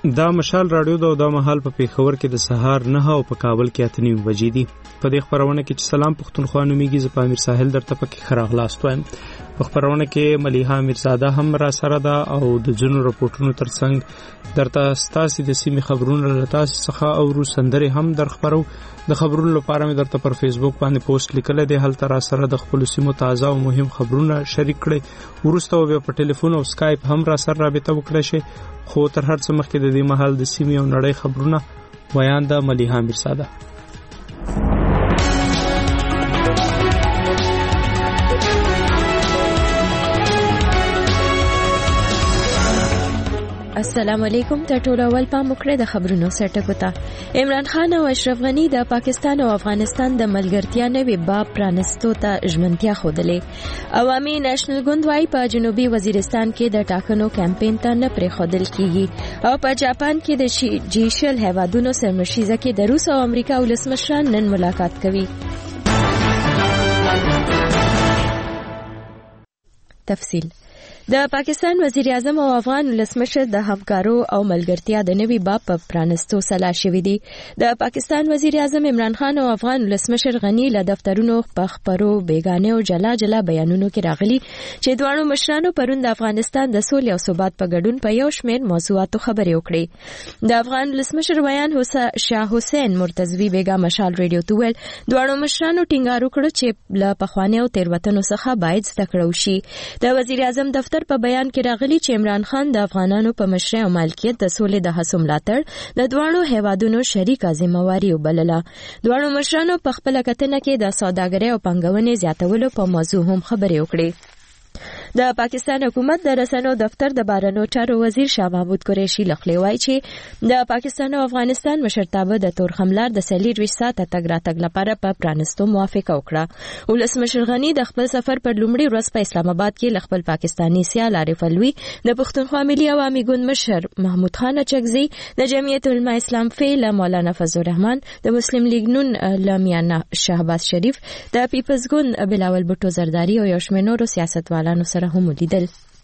دا مشال رادیو دا مهال په پیښور کې د سهار 9 او په کابل کې 8:30 بجې دي. په دې خبرونه کې چې سلام پښتونخوا نومیږي ز په امیر ساحل درته پکې خراغلاست وایم. په خبرونه کې ملیحه امیرزاده هم را سره ده او د جنو رپورټونو ترڅنګ درته ستاسو د سیمې خبرونه لته څخه او روسندري هم در خبرو. د خبرونو لپاره مې درته پر فیسبوک باندې پوسټ لیکل دي. هلته را سره د خپل سیمو تازه او مهم خبرونه شریک کړئ. ورسته او په ټلیفون او اسکایپ هم را سره رابطه وکړئ شئ. خو تر هر څه مخکې د دې مهال د سیمې او نړۍ خبرونه بیان د ملیحه امیرزاده. السلام علیکم. ته ټول اول پام وکړئ د خبرونو سرټکو ته. عمران خان او اشرف غنی د پاکستان او افغانستان د ملګرتیا نوې باب پرانستو ته ژمنتیا ښودلې. عوامي نېشنل ګوند وايي په جنوبي وزیرستان کې د ټاکنو کمپاین ته نه پرېښودل کیږي او په جاپان کې د جی7 هیوادونو سرمشیزه کې د روس او امریکا ولسمشران نن ملاقات کوي. تفصیل. د پاکستان وزیر اعظم او افغان ولسمشر د همکارو او ملګرتیا د نوي باب په پرانستو سلا شوې دي. د پاکستان وزیر اعظم عمران خان او افغان ولسمشر غنی له دفترونو په خبرو بیگانه او جلا جلا بیانونو کې راغلي چې دواړو مشرانو پرون د افغانستان د سولې او ثبات په ګډون په یو شمېر موضوعاتو خبرې وکړې. د افغان ولسمشر ویان شاه حسین مرتضوی بیگا مشال ریډیو ته ویل دواړو مشرانو ټینګار وکړ چې له پخوانیو تېروتنو څخه باید زده کړه وشي. د وزیر اعظم دفتر په بیان کې راغلي چې عمران خان د افغانانو په مشرۍ او مالکیت د سولې د هڅو ملاتړ د دواړو هیوادونو شریکه ذمہواري وبلله. دواړو مشرانو په خپل کتنه کې د سوداګرۍ او پانګونې زیاتولو په موضوع هم خبرې وکړې. د پاکستان حکومت د رسنیو دفتر د بهرنیو چارو وزیر شاه محمود قریشي لخوا وایي چې د پاکستان او افغانستان مشرتابه د تور خملار د 24 ساعته تګ راتګ لپاره په پرانستو موافقه وکړه. ولسمشر غنی د خپل سفر پر لومړي ورځ په اسلام آباد کې خپل پاکستاني سیال عارف الوی د پښتونخوا ملي عوامي ګوند مشر محمود خان اچکزي د جمعیت علماء اسلام فعل مولانا فضل الرحمن د مسلم لیگ نون لامیانا شهباز شریف د پیپلز ګوند بلاول بوټو زرداری او یو شمېر نورو سیاستوالانو سره هم ولیدل.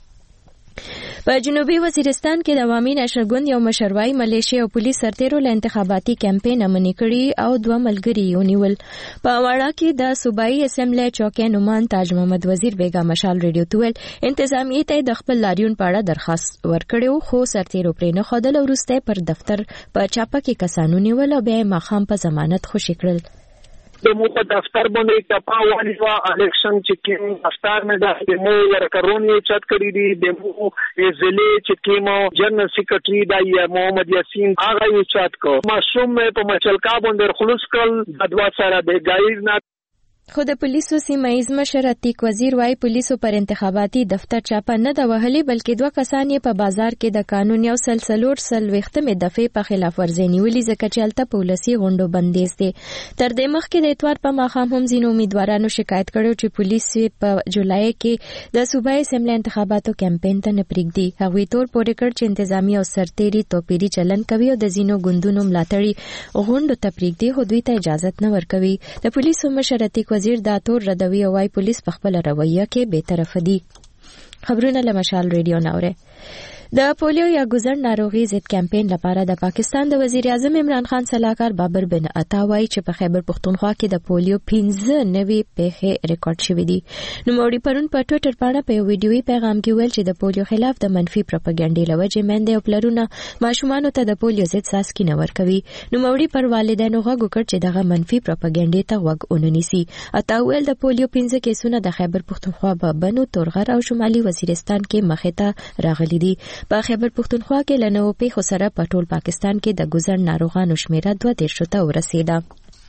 په جنوبي وزیرستان کې د عوامي نېشنل ګوند یو مشروعي ملیشیا او پولیس سرتیرو له انتخاباتي کمپاین امني کړي او 2 ملګري ونیول. په واړه کې د صوبایي اسمبلی چوکۍ نومان تاج محمد وزیر بیگا مشال ریډیو ته ویل انتظامیې ته د خپل لاریون په اړه درخواست ورکړو خو سرتیرو پرې نه ښودل او وروسته پر دفتر په چاپه کې کسانو نیول او بیا ماښام په ضمانت خوشي کړل. دمو په دفتر باندې کپا وانیوا الیکشن چې کوم دفتر مې د دمو ورکرونی چت کړی دی دمو ضلع چې کوم جنرال سیکریټری د محمد یاسین هغه یې چت کو معصوم مې په مچلکا باندې خلوص کړ د دوا سره د غیر نه. خو د پولیسو سیمایز مشر عتیق وزیر وايي پولیسو پر انتخاباتي دفتر چاپه نه د وهلي بلکې 2 کسان په بازار کې د قانون یو سلسلور سلوختمه دفعه په خلاف ورزي نیولې ځکه چې الته پولیسي غونډو بندیز دي. تر دې مخکې د اتوار په ماښام هم ځینو امیدوارانو شکایت کړو چې پولیس په جولای کې د صوبایي اسمبلی انتخاباتو کمپاین ته نه پریږدي. هغوی تور پورې کړ چې انتظامی او سرتیري توپیری چلن کوي او د ځینو ګوندونو ملاتړي غونډو ته پریږدي خو دوی ته اجازه نه ورکوي. د پولیسو مشر عتیق وزیر دا تور ردوي او وايي پولیس په خپل رویه کې بے طرفه دي. خبرونه له مشال ریډیو ناوره. د پولیو یا ګوزن ناروغي ضد کمپاین لپاره د پاکستان د وزیر اعظم عمران خان صلاحکار بابر بن عطا وايي چې په خیبر پښتونخوا کې د پولیو 15 نوي پیښې ریکارډ شوې دي. نوموړي پرون په ټوئیټر باندې په ویډیويي پیغام کې ویل چې د پولیو خلاف د منفي پروپاګاندا لوجې مندې او پلرونه ماشومان ته د پولیو ضد ساسکي نه ورکوي. نوموړي پر والدینو غږ وکړ چې دغه منفي پروپاګاندا ته غوږ ونیسي. عطا ویل د پولیو 15 کیسونه د خیبر پښتونخوا په بنو تورغر او شمالي وزیرستان کې مخې ته راغلي دي. په خیبر پښتونخوا کې له 90 پیښو سره په ټول پاکستان کې د ګوزن ناروغانو شمیره 32 ته ورسېده.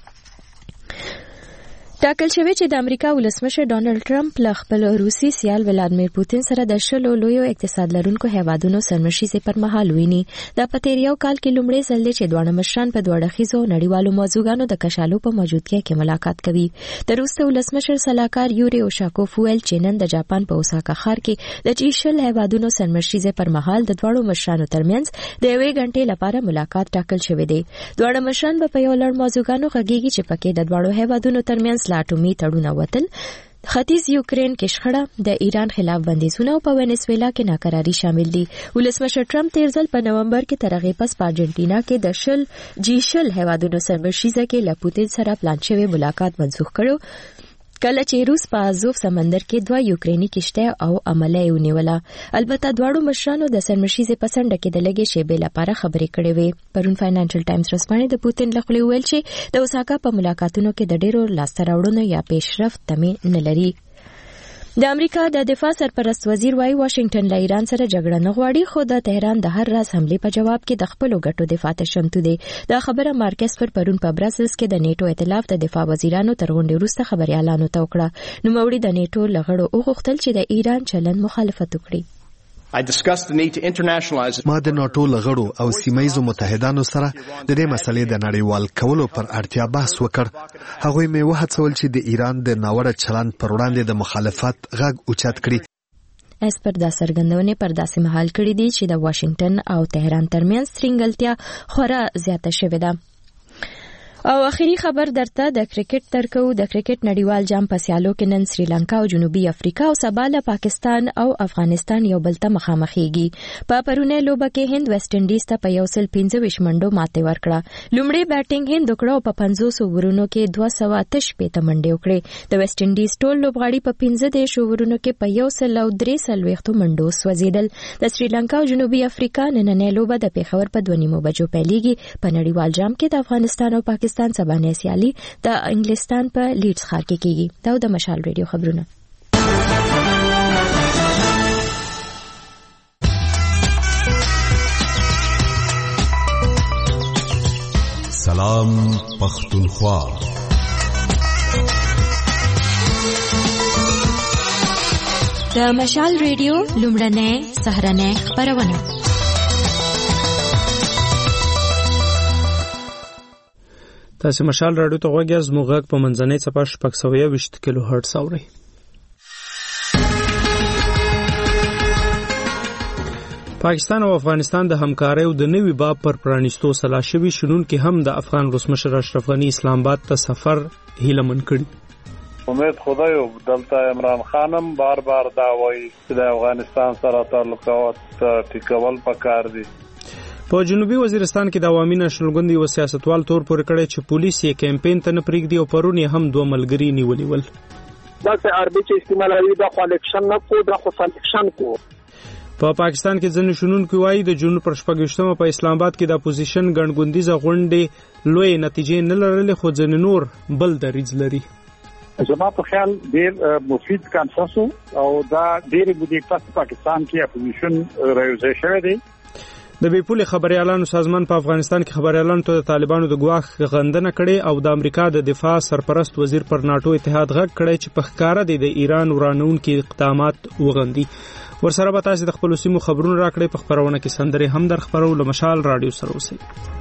ټاکل شوی چې د امریکا ولسمشر ډانلډ ټرمپ له خپل روسي سیال ولادمیر پوتین سره د شلو لویو اقتصاد لرونکو هیوادونو سرمشیزې پر مهال ویني. دا په تیر یو کال کې لومړی ځل دی چې دواړه مشران په دوه اړخیزو نړیوالو موضوعګانو د کشالو په موجودګۍ کې ملاقات کوي. د روس ولسمشر صلاحکار یوري اوشاکوف ویل چې نن د جاپان په اوساکا ښار کې د جی7 هیوادونو سرمشیزې پر مهال د دواړو مشرانو ترمنځ د 1 غنټې لپاره ملاقات ټاکل شوی دی. دواړه مشران په یو لړ موضوعګانو غږیږي چې پکې د دواړو هیوادونو ترمنځ لاټومي تړون وتل ختیځ یوکرين کې شخړه د ایران خلاف بندیزونه او په وینزویلا کې ناکراری شامل دي. ولسمشر ټرمپ تیر ځل په نومبر کې تر هغې پس په ارجنټینا کې د شل هیوادونو سرمشریزه کې له پوتین سره پلان شوی ملاقات منسوخ کړو کله چې روس په ازوف سمندر کې 2 یوکرینی کشته او عمله ونیوله. البته دواړو مشرانو د سرمشریزې په څنډه کې د لږې شیبې لپاره خبرې کړې وې. پرون فاینانشل ټایمز رسنۍ د پوتین له خولې ویل چې د اوساکا په ملاقاتونو کې د ډېرو لاسته راوړنو یا پیشرفت تمه نه لري. د امریکا د دفاع سرپرست وزیر وايي واشنگټن له ایران سره جګړه نه غواړي خو د تهران د هر راز حمله په جواب کې د خپل ګټو دفاع ته شمتو دی. دا خبره مارکس پرون په براسلز کې د نیټو ائتلاف د دفاع وزیرانو تر غونډې وروسته خبريالانو ته وکړه. نوموړي د نیټو لغړو وغوښتل چې د ایران چلند مخالفت وکړي. ما د ناټو لغړو او سیمایزو متحدانو سره د دې مسلې د نړیوال کولو پر اړتیا بحث وکړ. هغوی مې وهڅول چې د ایران د ناوړه چلند پر وړاندې د مخالفت غږ اوچت کړي. اسپر دا څرګندونې پر داسې مهال کړي دي چې د واشنگټن او تهران ترمنځ ترنګلتیا خورا زیاته شوې ده. او اخیری خبر درته د کرکټ ترکو. د کرکټ نړیوال جام په سیالو کې نن سریلانکا او جنوبي افریقا او سبا له پاکستان او افغانستان یو بل ته مخامخېږي. په پرونه لوبه کې هند ویسټ انډیز ته په 125 منډو ماته ورکړه. لومړی بیټینګ هند وکړه او په 500 اوورونو کې 288 منډې وکړې. د ویسټ انډیز ټول لوبغاړي په 15 اوورونو کې په 143 منډو سوځیدل. د سریلانکا او جنوبي افریقا نننۍ لوبه د پیښور په 2:30 بجو پیلېږي. په نړیوال جام کې د افغانستان او پاکستان سبانه سیالي د انګلستان په لیډز ښار کې کیږي. دا د مشال ریډیو خبرونه. سلام پختونخوا. د مشال ریډیو لومړنۍ سهرنۍ خبرونه. تاسو مشال راډیو ته غوږی از موږ په منځنۍ صفحه 620 کیلو هرتز اورئ. پاکستان او افغانستان د همکارۍ او د نوي باب پر پرانیستو سلا شوي شنون کې هم د افغان ولسمشر اشرف غنی اسلام آباد ته سفر هیلمن کړي. امید خدای او دلته عمران خانم بار دا وایي چې د افغانستان سره تعلقات ټیکول پکار دي. په جنوبي وزیرستان کې د عوامي نېشنل ګوند یو سیاستوال تور پورې کړی چې پولیس یې کمپاین ته نه پرېږدي او پرون یې هم 2 ملګري نیولي ول. دا چې عربي چې استعمالوي دا کالکشن نه کو دا خو سلیکشن کو. په پاکستان کې ځینې شنونکي وایي د جون پر 28 په اسلام آباد کې د اپوزیشن ګڼګوندیزه غونډې لوی نتیجې نه لرلې خو ځینې نور بل دریځ لري. زما په خیال ډېر مفید کانفرنس او دا ډېر بودی پاکستان کې اپوزیشن راوځي شوی دی. د بیپول خبريالانو سازمان په افغانستان کې خبريالانو ته د طالبانو د ګواښ غندنه کړې او د امریکا د دفاع سرپرست وزیر پر ناتو اتحاد غږ کړی چې په ښکارا د ایران ورانونکي اقدامات وغندي. ورسره به تاسو د خپل سیمو خبرونه راکړئ. په خبرونه کې سندرې هم در خبرو له مشال رادیو سره اوسئ.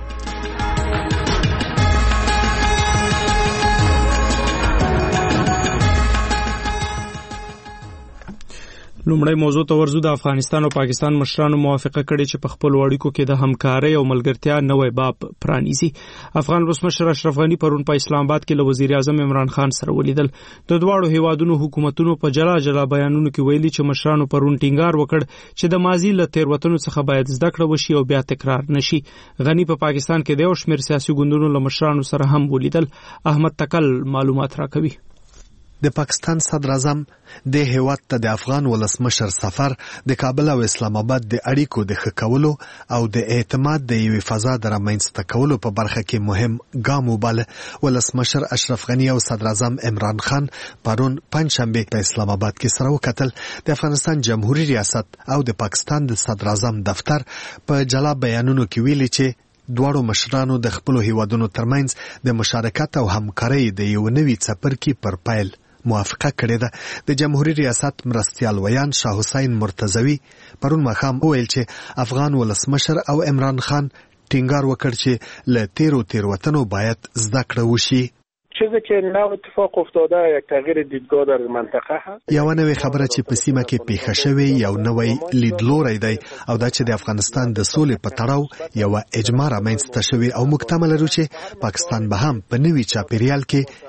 لومړی موضوع ته ورزو. د افغانستان او پاکستان مشرانو موافقه کړې چې په خپل اړیکو کې د همکارۍ او ملګرتیا نوې باب پرانیزي. افغان ولسمشر اشرف غنی پرون په اسلام آباد کې له وزیر اعظم عمران خان سره ولیدل. د دواړو هیوادونو حکومتونو په جلا بیانونو کې ویلي چې مشرانو پرون ټینګار وکړ چې د ماضي له تېروتنو څخه باید زده کړه وشي او بیا تکرار نشي. غنی په پاکستان کې د یو شمېر سیاسي ګوندونو له مشرانو سره هم ولیدل. احمد تکل معلومات راکوي. د پاکستان صدر اعظم د هیواد ته د افغان ولسمشر سفر د کابل او اسلام آباد د اړیکو د ښه کولو او د اعتماد د یوې فضا د رامنځته کولو په برخه کې مهم ګام وباله. ولسمشر اشرف غنی او صدر اعظم عمران خان پرون پنځشنبه په اسلام آباد کې سره وکتل. د افغانستان جمهوریت ریاست او د پاکستان د صدر اعظم دفتر په جلا بیانونو کې ویلي چې دواړو مشرانو د خپل هیوادونو ترمنځ د مشارکت او همکارۍ د یو نوي څپرکي پر پیل موافقه کړې ده. د جمهوریت ریاست مرستیال ویان شاه حسین مرتضوی پرون ماښام وویل چې افغان ولسمشر او عمران خان ټینګار وکړ چې له تیروتنو باید زده کړه وشي. چیزی که نو اتفاق افتاده یک تغییر دیدگاه در منطقه هست. یو نوې خبره چې په سیمه کې پیښه شوې یو نوې لیدلوری دی او دا چې د افغانستان د سولې په تړاو یو اجماع رامنځته شوې او موږ تمه لرو چې پاکستان به هم په نوي چاپیریال کې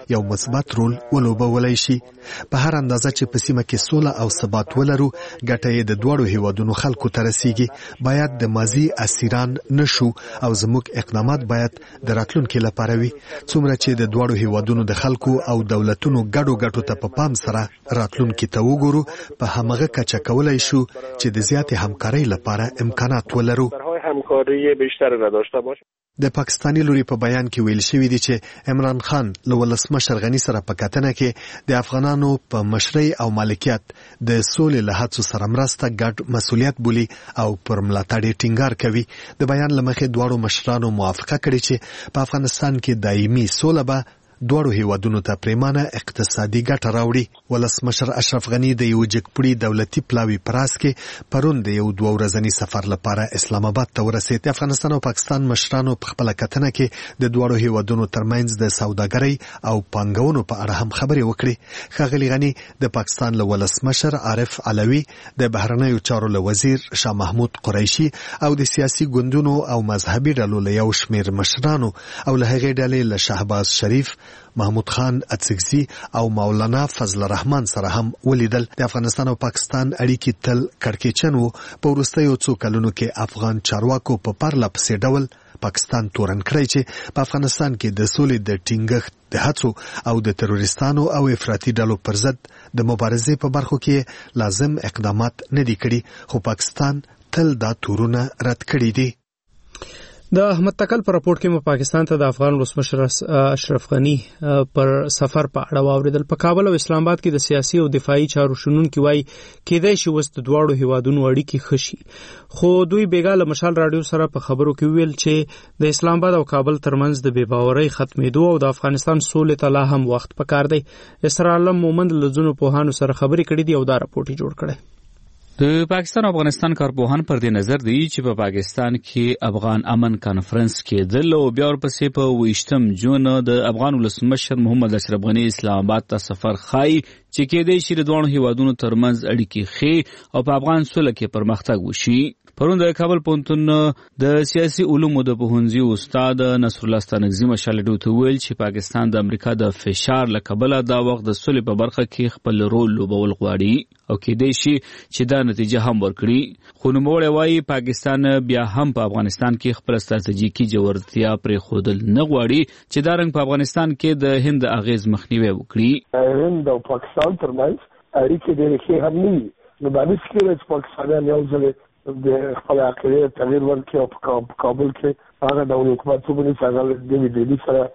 یو مثبت رول ولوبولای شي. په هر اندازه چې په سیمه کې سوله او ثبات ولرو ګټه یې د دواړو هیوادونو خلکو ته رسیږي. باید د ماضي اسیران نشو او زموږ اقدامات باید د راتلونکي لپاره وي. څومره چې د دواړو هیوادونو د خلکو او دولتونو ګډو ته په پام سره راتلونکي ته وګورو په همغه کچه کولای شو چې د زیاتې همکارۍ لپاره امکانات ولرو. همکاری بیشتر نداشته باشه. د پاکستاني لوري په بیان کې ویل شوی دی چې عمران خان له ولسمشر غنی سره په کتنه کې د افغانانو په مشرۍ او مالکیت د سولې له هڅو سره مرسته ګډ مسؤلیت بولي او پر ملاتړ یې ټینګار کوي. د بیان له مخې دواړو مشرانو موافقه کړې چې په افغانستان کې دایمي سوله به دواړو هیوادونو ته پریمانه اقتصادي ګټه راوړي. ولسمشر اشرف غنی د یو جګپړي دولتي پلاوي پراس کې پرون د یو 2 ورځني سفر لپاره اسلام آباد ته ورسېد. د افغانستان او پاکستان مشرانو په خپل کتنه کې د دواړو هیوادونو ترمنځ د سوداګرۍ او پانګونو په اړه هم خبرې وکړي. ښاغلي غنی د پاکستان له ولسمشر عارف علوي، د بهرنیو چارو له وزیر شاه محمود قریشي او د سیاسي ګوندونو او مذهبي ډلو له یو شمېر مشرانو او له هغې ډلې له شهباز شریف، محمود خان اڅکزي او مولانا فضل الرحمن سره هم ولیدل. د افغانستان او پاکستان اړیکې تل کړکېچن وو. په وروستیو څو کلونو کې افغان چارواکو په پرله پسې ډول پاکستان تورن کړی چې په افغانستان کې د سولې د ټینګښت د هڅو او د تروریستانو او افراطي ډلو پر ضد د مبارزې په برخو کې لازم اقدامات نه دي کړي، خو پاکستان تل دا تورونه رد کړي دي. د احمد تکل پر راپورټ کې پاکستان ته د افغان ولسمشر اشرف غنی پر سفر په اړه واوریدل. په کابل او اسلام آباد کې د سیاسي او دفاعي چارو شنونکي وایي کېدای شي وست دواړو هیوادونو اړیکې خشي، خو دوی بیګاله مشال رادیو سره په خبرو کې ویل چې د اسلام آباد او کابل ترمنځ د بېباورۍ ختمېدو او د افغانستان سولې ته لا هم وخت پکار دی. اسرار عالم مومند له ځینو پوهانو سره خبرې کړې دي او دا راپورټ جوړ کړی. د پاکستان او افغانستان کارپوهان پر دې نظر دی چې په پاکستان کې افغان امن کانفرنس کېدل او بیا ورپسې په 28 جون د افغان ولسمشر محمد اشرف غنی اسلام آباد ته سفر ښایي چې کېدای شي د دواړو هیوادونو ترمنځ اړیکې ښې او په افغان سوله کې پرمختګ وشي. پرون د کابل پوهنتون د سیاسي علومو د پوهنځي استاد نصر الله ستانکزي مشال ډوته ویل چې پاکستان د امریکا د فشار له کبله دا وخت د سولې په برخه کې خپل رول لوبول غواړي او کېدای شي چې دا نتیجه هم ورکړي. خو نوموړی وایي پاکستان بیا هم په افغانستان کې خپل ستراتیژیکي جوړتیا پرېښودل نه غواړي چې دا رنګ په افغانستان کې د هند اغیز مخنیوی وکړي. هند او پاکستان ترمنځ اړیکې ډېرې ښې هم نه وي، نو دا نشي کېدای چې پاکستانیان یو ځل د خپل عقیدې تغییر ورکړي او په کابل کې هغه ډول حکومت وبني چې هغه د دهلي سره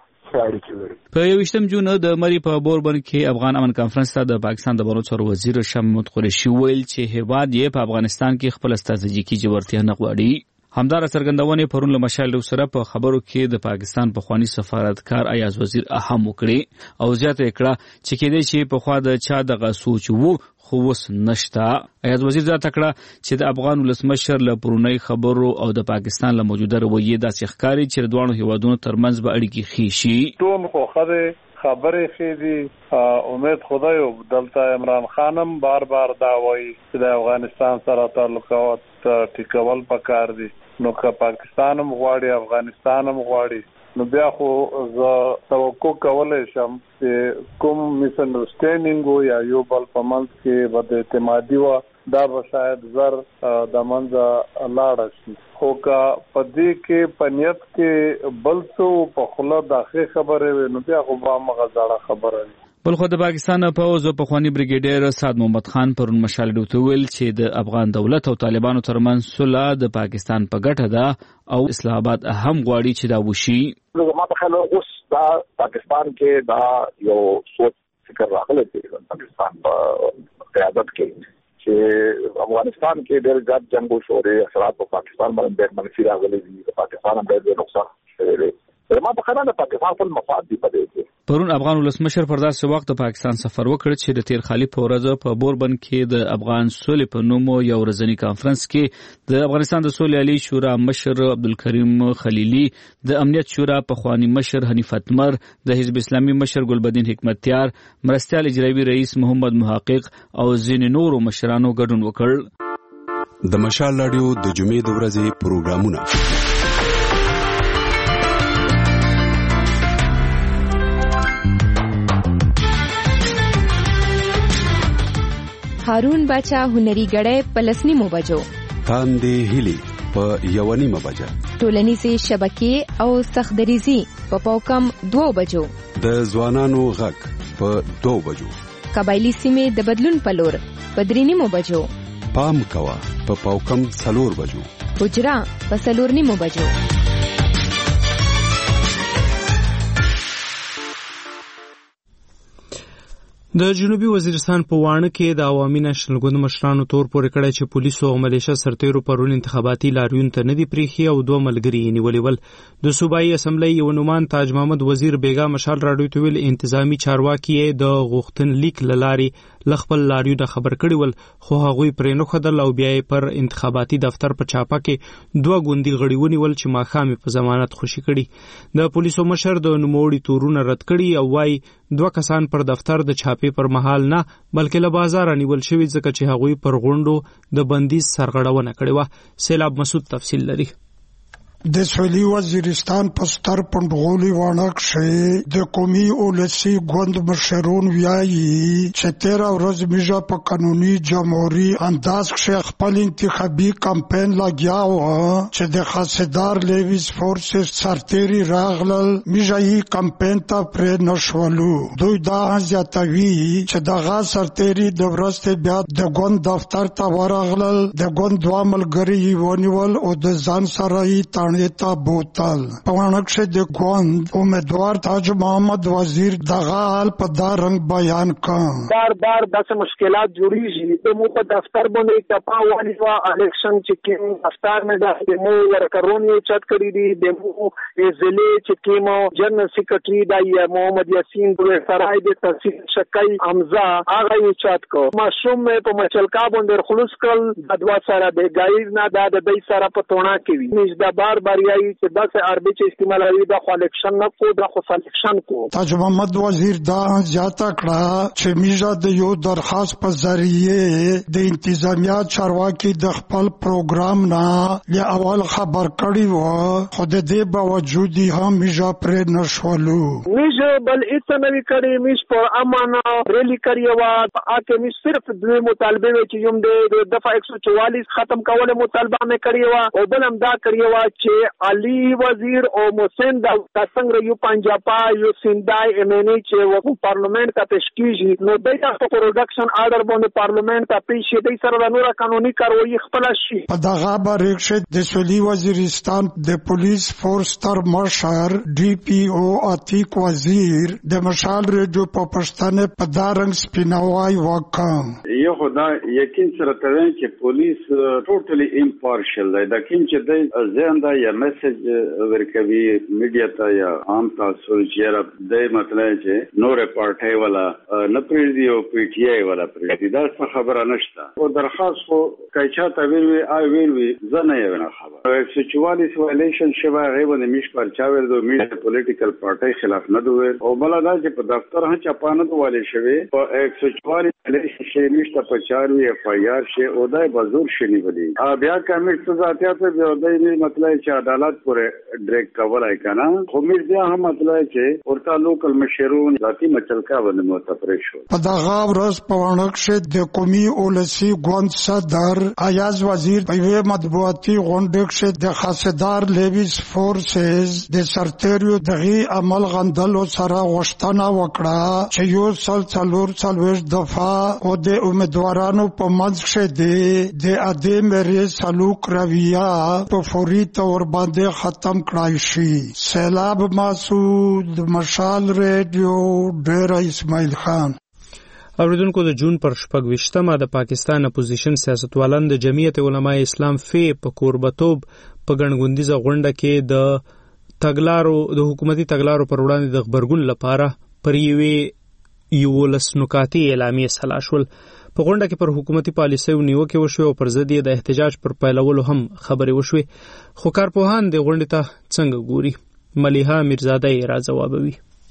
په 28 جون د مری په بوربن کې افغان امن کانفرنس ته د پاکستان د بهرنیو چارو وزیر شاه محمود قریشي ویل چې هیواد یې په افغانستان کې خپل ستراتیژیکي جوړتیا نه غواړي. همدار څرګندونې پرون له مشال سره په خبرو کې د پاکستان پخوانی سفارتکار ایاز وزیر اهم وکړي او زیاته کړه چې کېدای شي په خوا د چا دغه سوچ وو خو وس نشته. ایاز وزیر دا تکړه چې د افغان ولسمشر له پرونی خبرو او د پاکستان له موجوده رویې داسې ښکاري چې د دواړو هیوادونو ترمنځ به اړیکې ښې شي. ټول خو خبرې ښې دي. امید خدای او دلته عمران خانم بار دا وایي چې د افغانستان سره تعلقات ټیکول پکار دي، نو که پاکستان هم غواړي افغانستان هم غواړي نو بیا خو زه توقع کولی شم چې کوم میس انډرسټینډینګ یا یو بل په منځ کې بد اعتمادي وه دا به شاید زر د منځه لاړه شي. خو که په دې کې په نیت کې بل څه په خوله د ښې خبرې وي نو بیا خو به همغه زړه خبره وي. بل خو د پاکستان پوځ پخوانی بریګیډیر سعد محمد خان پرون مشال ډوته ویل چې د افغان دولت او طالبانو ترمنځ صلح د پاکستان په ګټه ده او اسلام آباد هم غواړي چې دا وشي. زما په خیال اوس دا پاکستان کې دا یو سوچ فکر راغلی دی پاکستان په قیادت کې چې افغانستان کې ډېر ګډ جنگ او شورې اثرات په پاکستان باندې ډېر منفي راغلي دي. پاکستان هم ډېر نقصان شوی دی. زما په خیال د پاکستان خپل مفاد دی په دې کې. پرون افغان ولسمشر پر داسې وخت د پاکستان سفر وکړ چې د تیر خالي په ورځ په بوربن کې د افغان سولې په نوم یو ورځنی کانفرنس کې د افغانستان د سولې عالی شورا مشر عبدالکریم خلیلی، د امنیت شورا پخوانی مشر حنیف اتمر، د حزب اسلامي مشر ګلبدین حکمتیار، مرستیال اجرایي رئیس محمد محقق او ځینې نورو مشرانو ګډون وکړ. د مشال رادیو د جمعې د ورځې پروګرامونه هارون باچا هنري غړې په 10:30 بجو، تاندې هلي په 1:30 بجه، ټولنیزې شبکې او سختدریزي په پاوکم 2 بجو، د ځوانانو غږ په 2 بجو، قبایلی سیمې د بدلون په لور په 3:30 بجو، پام کوا په پاوکم 4 بجو، حجرا په 4:30 بجو. د جنوبي وزیرستان په وانه کې د عوامي نېشنل ګوند مشرانو تور پورې کړی چې پولیسو او ملیشه سرتیرو پرون انتخاباتي لاریون ته نه دی پریخي او 2 ملګري نیولې ول. د صوبایي اسمبلی یو نومان تاج محمد وزیر بیگا مشال راډیو ته ویل انتظامی چارواکي د غوښتن لیک لاري لخپل لاریون خبر کړي ول، خو هغوی پرې نه خدل او بیا پر انتخاباتي دفتر په چاپه کې 2 ګوندي غړي ونیول چې ماخامي په ضمانت خوشي کړي. د پولیسو مشر د نوموړي تورونه رد کړي او وايي 2 کسان پر دفتر د چاپې پر محل نه بلکې له بازار نیول شوی ځکه چې هغوی پر غونډو د بندیز سرغړونه کړې و. سیلاب مسعود تفصیل لري. د سویلي وزیرستان په ستر پندغولي وانک شي د قومي اولسي ګوند مشرون ویایي چې 13 ورځ میجا په قانوني جمهوری انداز کې خپل انتخابي کمپاین لګیاو چې د خاصدار لیویس فورسز سرتيري راغلل میجاي کمپاین ته پر نشولو. دوی دا ځاتوي چې دغه سرتيري د ورسته بیا د ګوند دفتر ته ورغلل، د ګوند 2 ملګري ونیول او د ځان سره یې تا بوتل. پوانکشه د ګوند امیدوار تاج محمد وزیر دغه حال په دا رنگ بیان کړ. بار داسې مشکلات جوړیږي د مو په دفتر باندې کپا والی وا الیکشن چې کوم دفتر نه د مو ورکرونی چت کړی دی د مو ضلع چې کوم جنرال سیکریټری د محمد یاسین ګل سرای د تحصیل شکای حمزه هغه یې چت کو ماشوم په مچلکا باندې خلوص کړ د دوا سره د غیر نه د دې سره په تونه کوي نش د بار بریایي چې داسې عربي چې استعمالوي د الیکشن نه کو د الیکشن کو. تاج محمد وزیر دا زیاته کړه چې میجا د یو درخواست په ذریعه د انتظامیه چارواکي د خپل پروګرام نه له اول خبر کړی و، خو د دې باوجود هم میجا پر نشولو. میجا بل هیڅ نه کړی، میج پر امانه ریلی کړی و اته میج صرف د مطالبه چې یم د دفعه 144 ختم کوله مطالبه مې کړی و او بل هم دا کړی و چې علي وزیر او محسن د څنګه یو پنجابا یو سندای امنی چې وو پارلیمنت ته پیش کیږي نو دغه په پروډکشن آرډر باندې پارلیمنت ته پیش شي د سره د نور قانوني کاروایی خپل شي. په دغه باندې د سویلي وزیرستان د پولیس فورس تر مشر ډي پی او عتیق وزیر د مشال ریډیو په پښتنه په دارنګ سپیناوای وکړ. یو خدای یقین سره ته چې پولیس ټوټلی امپارشل دی د کوم چې د زنده یا میسج ورکوي میډیا ته یا عام تاسو چې د مطلب چې نور پارټي والا نه پریږدي او پی ټی آی والا پریږدي دا څه خبره نشته او درخواست خو کایچا ته ویلوي زنه یې نه خبره 144 وایلیشن شوه غیبه میش پر چا ور د میډیا پولیټیکل پارټي خلاف نه دوه او بل دا چې په دفتر هڅه چپانه والے شوی په 144 وایلیشن شي نشته په 4 اف آی آر شي او دای بازور شنی ودی بیا کمیټ ته ځاتیا ته د مطلب چې عدالت پورې ډریک کولای کنه خو مې بیا هم مطلب چې ورته لوکل مشرون ذاتی مچلکا باندې متفرش شو. په دغه ورځ په وانکشه د قومي اولسي ګوند صدر ایاز وزیر په یو مطبوعاتي غونډه کې د خاصدار لیویس فورسز د سرتیرو دغه عمل غندلو سره غوښتنه وکړه چې یو څلور دفعه او د امیدوارانو په منځ کې د ادم مری سلوک رویه په فوري تور باندې ختم کړای شي. سیلاب مسعود مشال ریډیو ډیر اسماعیل خان. اوریدونکو د جون پر 28مه د پاکستان اپوزیشن سیاستوالان د جمعیت علماء اسلام فی په کوربتوب په ګڼګوندیزه غونډه کې د حکومتي تګلارو پر وړاندې د خبرګون لپاره پر یو لسنکاتی اعلامیه سلا شول. په غونډه کې پر حکومتي پالیسیو نیوکه وشوه او پر ضد یې د احتجاج پر پیلولو هم خبرې وشوې. خو کارپوهان د غونډې ته څنګه ګوري؟ ملیحه میرزاده یې را ځوابوي.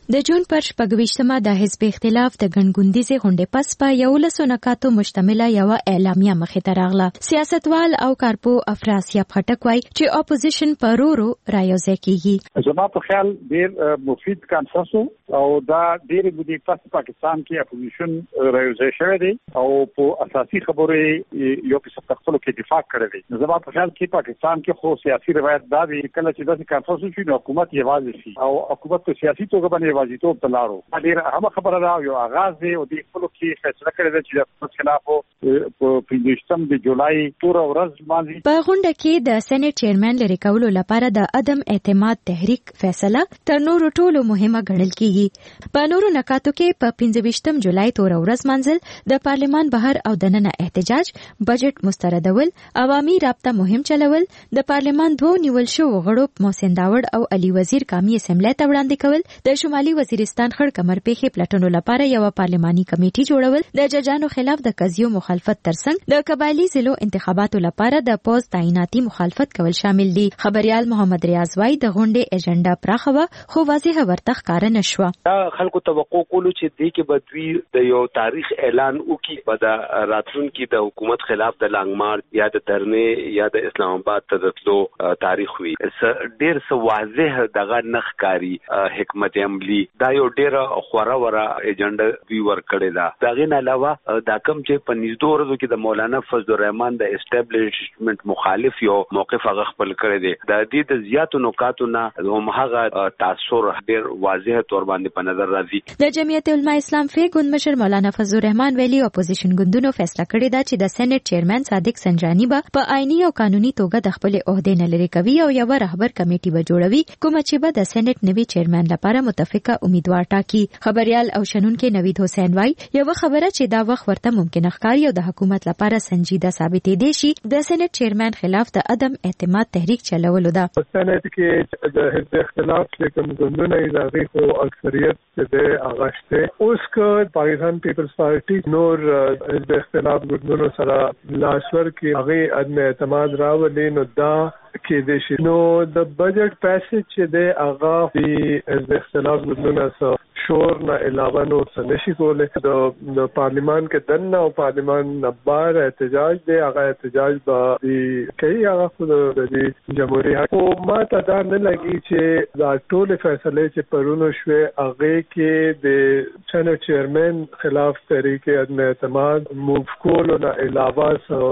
د جون پر 28مه د حزب اختلاف د ګڼګوندیزې غونډې پس په 11 نکاتو مشتمله یو اعلامیه مخې ته راغله. سیاستوال او کارپو افراسیاب خټک وایي چې اپوزیشن په ورو رايوځای کیږي. زما په خیال ډېر مفید کانفرنس او دا ډېر مودې پس پاکستان کې اپوزیشن رايوځای شوی دی او په اساسي خبرې یو په خپل کې اتفاق کړی دی. زما په خیال کې پاکستان کې خو سیاسي روایت دا دی کله چې د کانفرنس شي نو حکومت یوازې شي او حکومت په سیاسي توګه باندې یوازیتوب ته لاړو. ډېر اهم خبره ده یو آغاز دی او د خپل کې فیصله کړی دی چې د حکومت خلاف په 15 د جولای تور ورځ باندې په غونډه کې د سېنات چیرمن لري کولو لپاره د عدم اعتماد تحریک فیصله تر نورو ټولو مهمه ګڼل کیږي. په نورو نکاتو کې په 15 جولای تور ورځ منځل د پارلمان بهر او دننه احتجاج، بجټ مستردول، عوامي رابطه مهم چلول، د پارلمان دوه نیول شو غړو محسن داوړ او علي وزیر قومي اسمبلی ته وړاندې کول، د شمالي وزیرستان خړ کمر پیښې پلټنو لپاره یو پارلماني کمیټي جوړول، د ججانو خلاف د قضیو مخالفت ترڅنګ د قبایلی ضلعو انتخاباتو لپاره د پوز تعیناتي مخالفت کول شامل دي. خبريال محمد ریاض وايي د غونډې ایجنډا پراخه خو واضح ورته ښکار نه شو. خلکو توقع کولو چې دې کې بدوی د یو تاریخ اعلان وکي په د راتلونکو د حکومت خلاف د لانګ مارچ یا د دھرنې یا د اسلام آباد ته دتلو تاریخ وي. ډېر څه واضح دغه نخکاری حکمت عملی دا یو ډېر خوراوره ایجنډا وی ور کړی دا. دغه نه علاوه دا کوم چې په نږدې ورځو کې د مولانا فضل الرحمن د اسټابلیشمنت مخالف یو موقف هغه خپل کړی دی. د دې د زیاتو نکاتو نه هم هغه تاثیر ډېر واضح تور باندې په نظر راځي. د جمعیت علما اسلام فی ګوند مشر مولانا فضل الرحمن ویلي اپوزیشن ګوندونو فیصله کړې ده چې د سېنات چیرمن صادق سنجانی به په آئینی او قانوني توګه د خپل عہدې نه لري کوي او یو رهبر کمیټي به جوړوي کوم چې به د سېنات نوي چیرمن لپاره متفقه امیدوار ټاکي. خبريال او شنونکو نوید حسین وای یو خبره چې دا وخت ورته ممکن ښکاري او د حکومت لپاره سنجیده ثابتې دي شي د سېنات چیرمن خلاف د عدم اعتماد تحریک چلولو ده. سېنات کې د حزب اختلاف کوم ګوندونه اضافي خو اکثریت د اغشته اوس کو پاکستان پیپلز پارټي نور حزب اختلاف ګوندونو سره لاشور کې هغه عدم اعتماد راولي نو دا کې د شنو د بجټ پیسې چې د اغا د حزب اختلاف ګوندونو سره شور نه علاوه نو سنشي کوله د پارلیمان کې دنه او پارلیمان نبار احتجاج دی هغه احتجاج با د کوي هغه خود د جمهوریت او ما ته دا نه لګي چې دا ټول فیصله چې پرونو شوه هغه کې د سېنات چیرمن خلاف تحریک عدم اعتماد موفقولو نه علاوه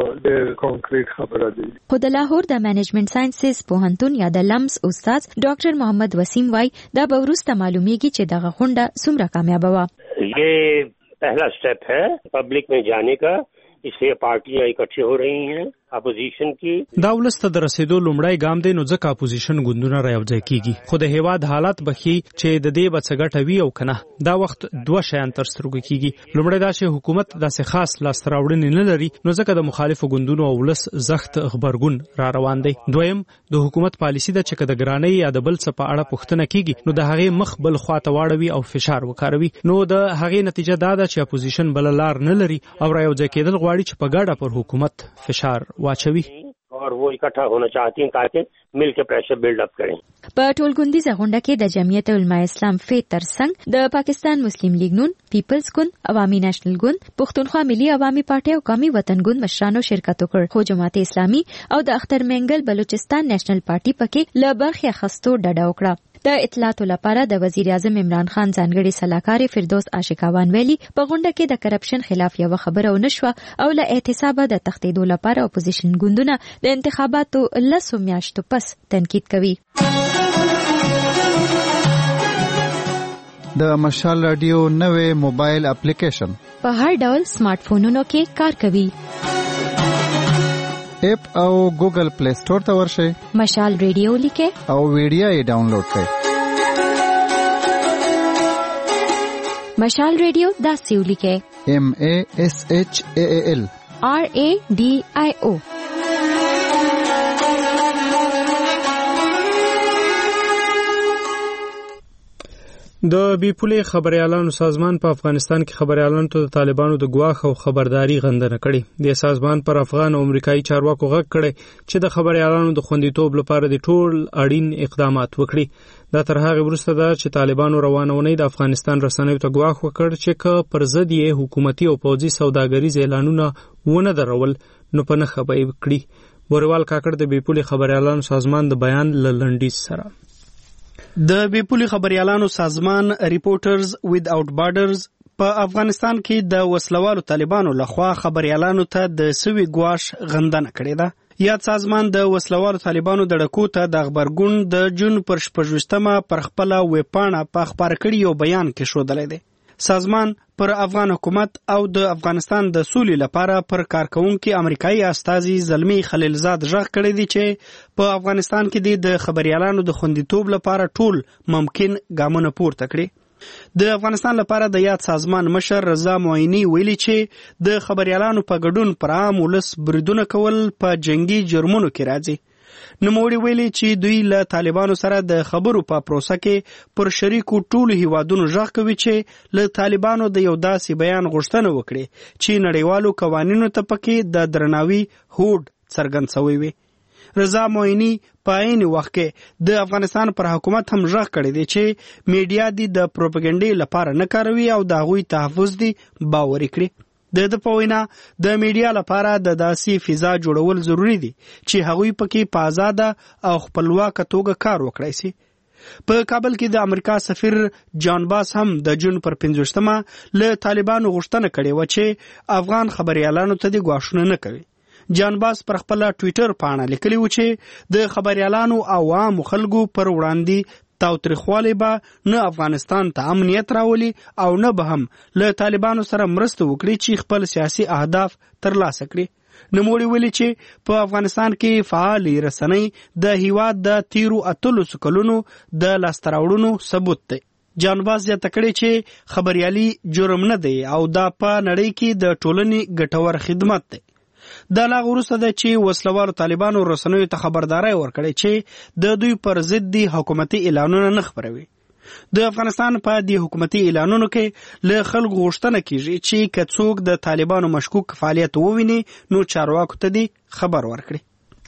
د کانکریټ خبره دی. خو د لاهور د مینجمنت ساينسز پوهنتون یا د لمس استاد ډاکټر محمد وسیم وای دا به وروسته معلومیږي چې دغه غونډه سمره کامیاب ہوا. یہ پہلا سٹیپ ہے پبلک میں جانے کا، اس سے پارٹیاں اکٹھی ہو رہی ہیں اپوزیشن کی. دا ولسته د رسیدو لومړی ګام دی نو ځکه اپوزیشن ګوندونه رايوځای کیږي خو د هیواد حالت بخي چې د دې بڅګټه وی او کنه دا وخت دوه شیان تر سترګو کیږي. لومړی دا چې حکومت داسې خاص لاستراوړنې نه لري نو ځکه د مخالفو ګوندونو او ولس زخت خبرګون را روان دی. دویم د حکومت پالیسی د چک د ګرانۍ یا د بل څه په اړه پوښتنه کیږي نو د هغې مخ بل خواته واړوي او فشار وکاروي نو د هغې نتیجه دا ده چې اپوزیشن بل لار نه لري او رايوځای کېدل غواړي چې په ګډه پر حکومت فشار واچوي اور وہ اکٹھا ہونا چاہتی ہیں تاکہ مل کے پریشر بلڈ اپ کریں. په ټولګوندیزه غونډه کې د جمعیت علما اسلام فی ترڅنګ د پاکستان مسلم لیگ نون، پیپلز ګوند، عوامي نېشنل ګوند، پښتونخوا ملي عوامي پارټي او قومي وطن ګوند مشرانو شرکت وکړ خو جماعت اسلامي او د اختر منګل بلوچستان نېشنل پارټي پکې له برخې اخیستو ډډه وکړه. د اطلاعاتو لپاره د وزیر اعظم عمران خان ځانګړي سلاکار فردوس عاشقاوان ویلي په غونډه کې د کرپشن خلاف یو خبره ونشوه او له احتسابه د تختیدو لپاره اپوزیشن ګوندونه د انتخاباتو 10 میاشتو پس تنقید کوي. د مشال رادیو نوې موبایل اپلیکیشن په هر ډول سمارټ فونونو کې کار کوي. اپ او ګوګل پلی سٹور ته ورشئ، مشال ریډیو لیکه او ویډیو یې ډاونلوډ کړئ. مشال ریډیو داسې ولیکئ MASHAAL RADIO. د بیپولې خبريالانو سازمان په افغانستان کې خبريالانو ته د طالبانو د ګواښ او خبرداري غندنه کړې. د سازمان پر افغان او امریکایي چارواکو غږ کړي چې د خبريالانو د خوندیتوب لپاره د ټول اړین اقدامات وکړي. دا تر هغه وروسته ده چې طالبانو روانونې د افغانستان رسنیو ته ګواښ وکړ چې که پر ضد یې حکومتي او پوځي سوداګریز اعلانونه ونه درول نو په نښه به یې کړي. بوریوال کاکړ د بېپولي خبریالانو سازمان د بیان له لنډیز سره. د بېپولي خبریالانو سازمان ریپورټرز ویداوټ بارډرز په افغانستان کې د وسلوالو طالبانو لخوا خبریالانو ته د سوي ګواښ غندنه کړې ده. یاد سازمان د وسلوالو طالبانو د ډکو ته د خبرګون د جون پر 26مه پر خپله ویبپاڼه په خپاره کړي یو بیان کې ښودلی دی. سازمان پر افغان حکومت او د افغانستان د سولې لپاره پر کارکونکي امریکایي استازي زلمی خلیلزاد غږ کړی دی چې په افغانستان کې د خبریالانو د خوندیتوب لپاره ټول ممکن ګامونه پورته کړي. د افغانستان لپاره د یاد سازمان مشر رضا معینی ویلي چې د خبریالانو په ګډون پر عام ولس بریدونه کول په جنگي جرمونو کې راځي. نوموړي ویلي چې دوی له طالبانو سره د خبرو په پروسه کې پر شریکو ټولو هیوادونو غږ کوي چې له طالبانو د یو داسې بیان غوښتنه وکړي چې نړیوالو قوانینو ته پکې د درناوي هوډ څرګند شوی وي. رضا معینی په عین وخت کې د افغانستان پر حکومت هم غږ کړی دی چې میډیا دې د پروپاګاندا لپاره نه کاروي او د هغوی تحفظ دې باوري کړي. د په وینا د میډیا لپاره د داسې فضا جوړول ضروری دي چې هغوی پکې په آزاده او خپلواکه توګه کار وکړي شي. په کابل کې د امریکا سفیر جان باس هم د جون پر 15مه له طالبانو غوښتنه کړې و چې افغان خبریالانو ته د ګواښونه نه کوي. جان باس پر خپل ټوئیټر پاڼه لیکلی و چې د خبریالانو او عام خلکو پر وړاندې تاوتریخوالی به نه افغانستان ته امنیت راولي او نه به هم له طالبانو سره مرسته وکړي چې خپل سیاسي اهداف ترلاسه کړي. نوموړي ویلي چې په افغانستان کې فعالې رسنۍ د هیواد د تیرو 18 کلونو د لاسته راوړنو ثبوت دی. جان باس زیاته کړې چې خبریالي جرم نه دی او دا په نړۍ کې د ټولنې ګټور خدمت دی. دا لا وروسته ده چې وسلوالو طالبانو رسنیو ته خبرداري ورکړي چې د دوی پر ضد دي حکومتي اعلانونه نه خبروي. د افغانستان په دې حکومتي اعلانونو کې له خلکو غوښتنه کیږي چې که څوک د طالبانو مشکوک فعالیت وویني نو چارواکو ته دې خبر ورکړي.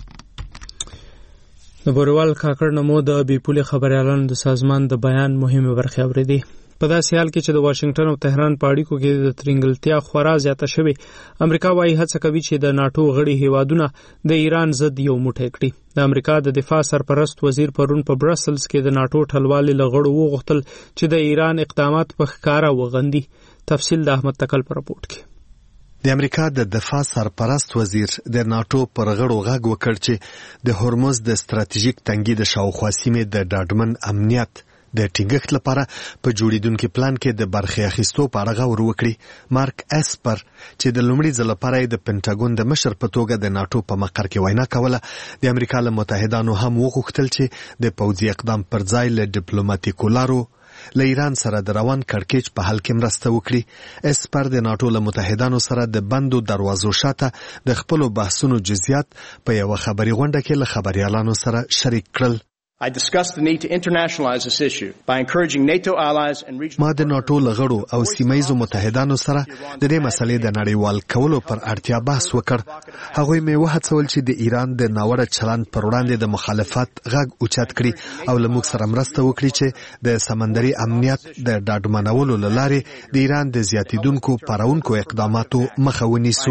د بوریوال کاکړ نمو د بېپولي خبریالانو د سازمان د بیان مهمه برخه اورېدې. په داسې حال کې چې د واشنگټن او تهران په اړیکو کې د ترنګلتیا خورا زیاته شوې، امریکا وايي هڅه کوي چې د ناتو غړي هیوادونه د ایران ضد یو موټی کړي. د امریکا د دفاع سرپرست وزیر پرون په برسلز کې د ناتو ټلوالې له غړو وغوښتل چې د ایران اقدامات په ښکاره وغندي. تفصیل د احمد تکل په راپورټ کې. د امریکا د دفاع سرپرست وزیر د ناتو پر غړو غږ وکړ چې د هرمز د ستراتیژیک تنګي د شاوخوا سیمې د ډاډمن امنیت د ټینګښت لپاره په جوړیدونکو پلان کې د برخې اخیستو په اړه غور وکړي. مارک اسپر چې د لومړي ځل لپاره د پینټاګون د مشر په توګه د ناتو په مقر کې وینا کوله، د امریکا له متحدانو هم وغوښتل چې د پوځي اقدام پر ځای له ډیپلوماټیکو لارو له ایران سره د روان کړکېچ په حل کې مرسته وکړي. اسپر د ناتو له متحدانو سره د بندو دروازو شاته د خپلو بحثونو جزئیات په یو خبري غونډه کې له خبريالانو سره شریک کړل. I discussed the need to internationalize this issue by encouraging NATO allies and regional. ما د ناتو لغړو او سیمایزو متحدانو سره د دې مسلې د نړیوال کولو پر اړتیا بحث وکړ. هغه مې وهڅول چې د ایران د ناوړه چلند پر وړاندې د مخالفت غږ اوچت کړي او له موږ سره مرسته وکړي چې د سمندري امنیت د ډاډمنولو لارې د ایران د زیاتیدونکو پرونکو اقداماتو مخه ونیسو.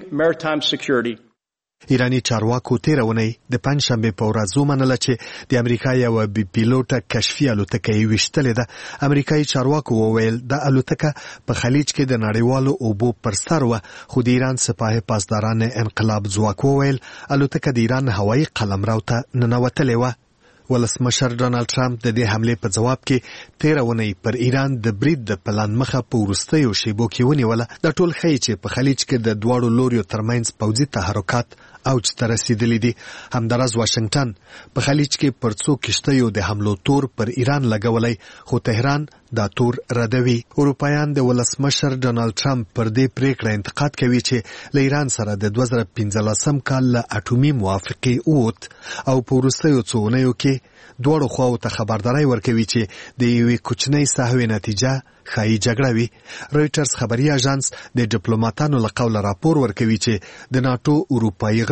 ایرانی چارواکو تیرونی د پنځشنبه په ورځ ومنله چې د امریکا یو بي پیلوټه کشفي الوتکه یې وشتلې ده. امریکایي چارواکو وویل د الوتکه په خلیج کې د نړیوالو اوبو پر سر و، خو د ایران سپاه پاسداران انقلاب ځواک وویل الوتکه د ایران هوایي قلمرو ته ننوتلې و. ولسمشر ډونالد ټرمپ د دې حمله په جواب کې تیرونی پر ایران د برید د پلان مخه په وروستیو شیبو کې ونیوله. د ټول خی چې په خلیج کې د دواړو لوریو ترمنځ پوځي تحرکات اوج ته رسیدلی دي. همدارس واشنگټن په خلیج کې پر څو کشتیو د حملو تور پر ایران لګولای، خو تهران دا تور ردوي. اروپایان د ولسمشر ډونالد ټرمپ پر دې پریکړه انتقاد کوي چې له ایران سره د 2015 کال له اټومي موافقه اوت او په وروستیو څو اونیو کې دواړو خواو ته خبرداري ورکوي چې د یوې کوچنۍ سهوې نتیجه خایي جګړه وي. رويټرز خبري اژانس د ډیپلوماټانو له قوله راپور ورکوي چې د ناتو اروپایي غړو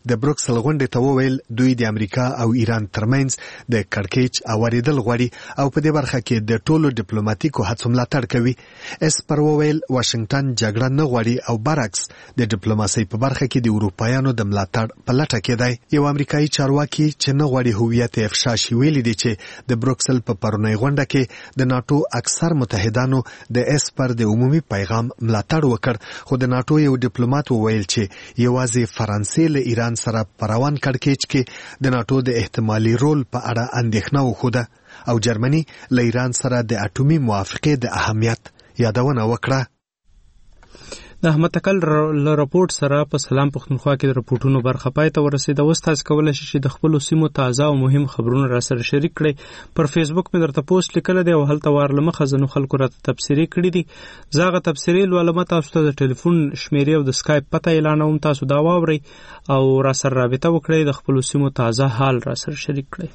د بروکسل غونډې ته وویل دوی د امریکا او ایران ترمنځ د کړکېچ اوریدل غواړي او په دې برخه کې د ټولو ډیپلوماټیکو هڅو ملاتړ کوي. اسپر وویل واشنگټن جګړه نه غواړي او برعکس د ډیپلوماسۍ په برخه کې د اروپایانو د ملاتړ په لټه کې دی. یو امریکایي چارواکي چې نه غواړي هویت افشا شي ویلي دی چې د بروکسل په پرونی غونډه کې د ناتو اکثر متحدانو د اسپر د عمومي پیغام ملاتړ وکړ، خو د ناتو یو ډیپلوماټ وویل چې یوازې فرانسې له ایران سره په روان کړکېچ کې د ناتو د احتمالي رول په اړه اندېښنه وښوده او جرمني له ایران سره د اټومي موافقې د اهمیت یادونه وکړه. د احمد تکل له راپورټ سره په سلام پښتونخوا کې د راپورټونو برخه پای ته ورسېده. اوس تاسو کولی شئ چې د خپلو سیمو تازه او مهم خبرونه را سره شریک کړئ. پر فیسبوک مې درته پوسټ لیکلی دی او هلته وارله مخه ځینو خلکو راته تبصرې کړي دي. زه هغه تبصرې لولم، تاسو ته د ټلیفون شمیرې او د سکایپ پته اعلانوم، تاسو دا واورئ او را سره رابطه وکړئ، د خپلو سیمو تازه حال را سره شریک کړئ.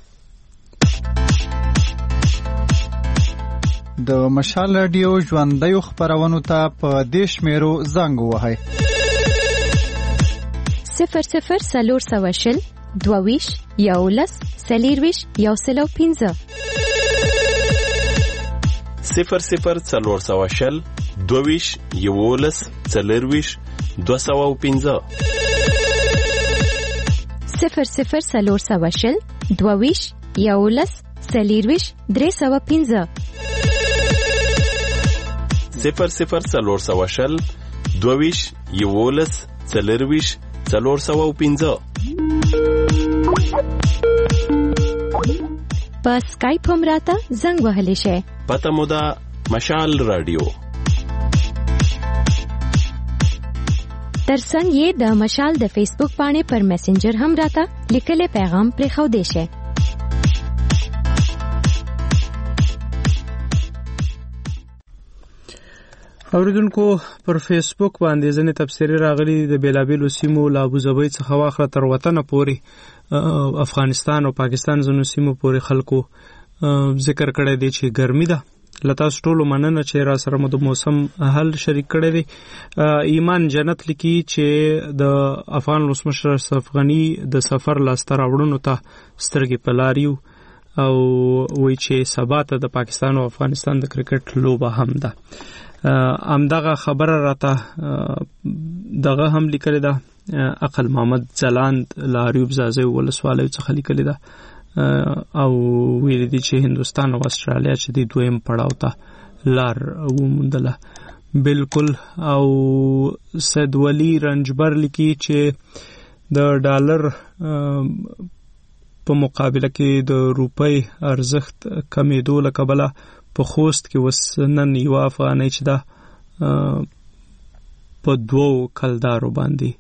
د مشال رادیو ژوندیو خبرونو ته په دې شمیرو زنګ ووهئ: 00 22 11 40 105 00 420 22 11 40 205 00 22 11 40 305 00 22 11 40 405. په سکایپ هم راته زنګ وهلی شئ. پته مو ده مشال رادیو. ترڅنګ یې د مشال د فیسبوک باندې پر میسنجر هم راته لیکلی پیغام پرېښودی شئ. اوریدونکو پر فیسبوک باندې ځینې تبصرې راغلي د بیلابیلو سیمو له ابوظبي څخه واخله تر وطنه پورې افغانستان او پاکستان ځینو سیمو پورې خلکو ذکر کړی دی چې ګرمي ده. له تاسو ټولو مننه چې را سره مو د موسم حل شریک کړی دی. ایمان جنت لیکي چې د افغان ولسمشر اشرف غني د سفر لاسته راوړنو ته سترګې په لار یو او وایي چې سبا ته د پاکستان او افغانستان د کرکټ لوبه هم ده. همدغه خبره راته دغه هم لیکلی ده، عقل محمد ځلاند له اریوب زازی ولسوالیو څخه لیکلی ده او ویلي دي چې هندوستان او استرالیا چې د دویم پړاو ته لار وموندله. بالکل. او سید ولی رنجبر لیکي چې د ډالر په مقابله کې د روپۍ ارزښت کمیدو له کبله په خوست کې وس نن یو افغانۍ چې ده په 2 کلدارو باندې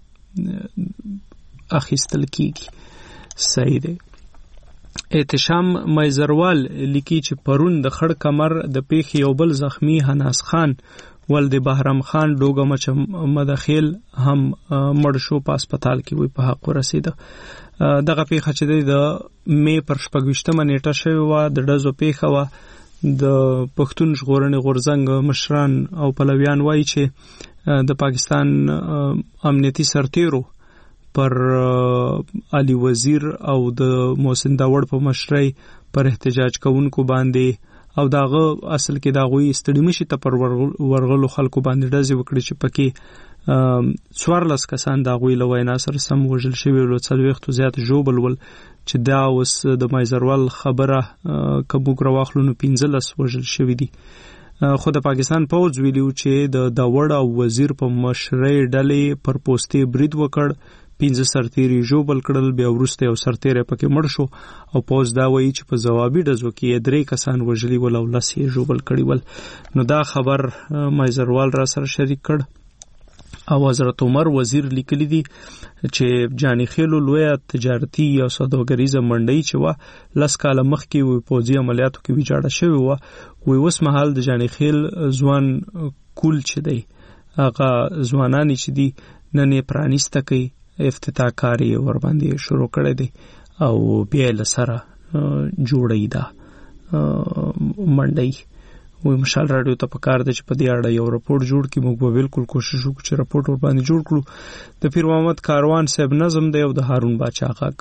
اخیستل کیږي. صحیح دی. احتشام میزروال لیکي چې پرون د خړ کمر د پیښې یو بل زخمی حناس خان ولد بهرام خان ډوګه مدخیل هم مړ شو، په هسپتال کې وي په حق ورسېده. دغه پیښه چې د مې پر 26 نیټه شوې وه، د ډزو پیښه وه. د پښتون ژغورنې غورځنګ مشران او پلویان وایي چې د پاکستان امنیتي سرتیرو پر علي وزیر او د محسن داوړ په مشرۍ پر احتجاج کوونکو باندې او داغه اصل کې داغوی ستړي مشي ته پر ورغلو خلکو باندې ډزې وکړي چې پکې 14 کسان داغوی له وینا سره سم وژل شوي ول، 40 زیات ژوبل ول چې دا اوس د مایزروال خبره کبوګ راواخلو نو 15 وژل شوي دي. خو د پاکستان پوځ ویلو چې د داوړ او وزیر په مشرۍ ډلې پر پوستې برید وکړ، 15 سرتیري ژوبل کړل، بیا وروسته یو سرتیری پکې مړ شو او پوځ دا وایي چې په ځوابي ډزو کې 3 کسان وژلي ول او 10 یې ژوبل کړي ول. نو دا خبر مایزروال را سره شریک کړ. او حضرت عمر وزیر لیکلی دی چې جانی خیلو لویه تجارتي او سوداګریزه منډۍ چې وا لس کاله مخکې وي پوځي عملیاتو کې ویجاړه شوې وه، وی اوس مهال د جانی خیل ځوان کول چې دی هغه ځوانانی چې دی نن یې پرانیسته کوي، افتتاح کاری ور باندې شروع کړی دی او بیا له سره جوړی دا منډۍ. وی مشال رادیو ته پکار دی چې په دې اړه یو راپورټ جوړ کړي. موږ به بالکل کوشش وکړو چې راپورټ ور باندې جوړ کړو. د پیر محمد کاروان صاحب نظم دی او د هارون باچا غږ.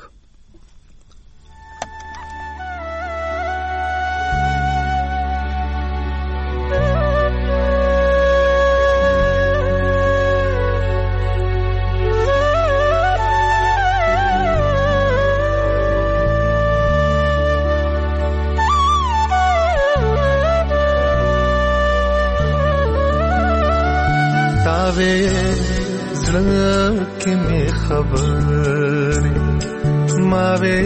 زړه می خبرې ما وې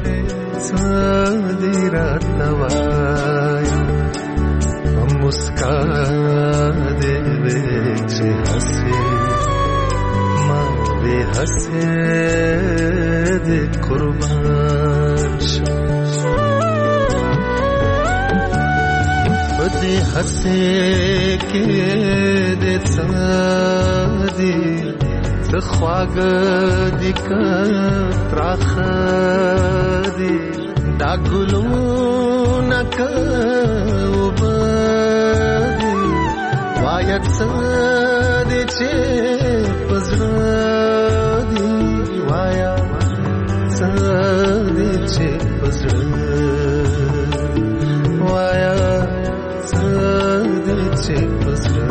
څه راته وایي مسکا دې وې چې هسې ما دې هسې دې قربان شم بدې هسې کې دې څه دې څه خواږه دې که تراخه دې دا ګلونه که اوبه دې وایه څه دې چې په زړه دې وایه څه دې چې په زړه وایه څه دې چې په زړه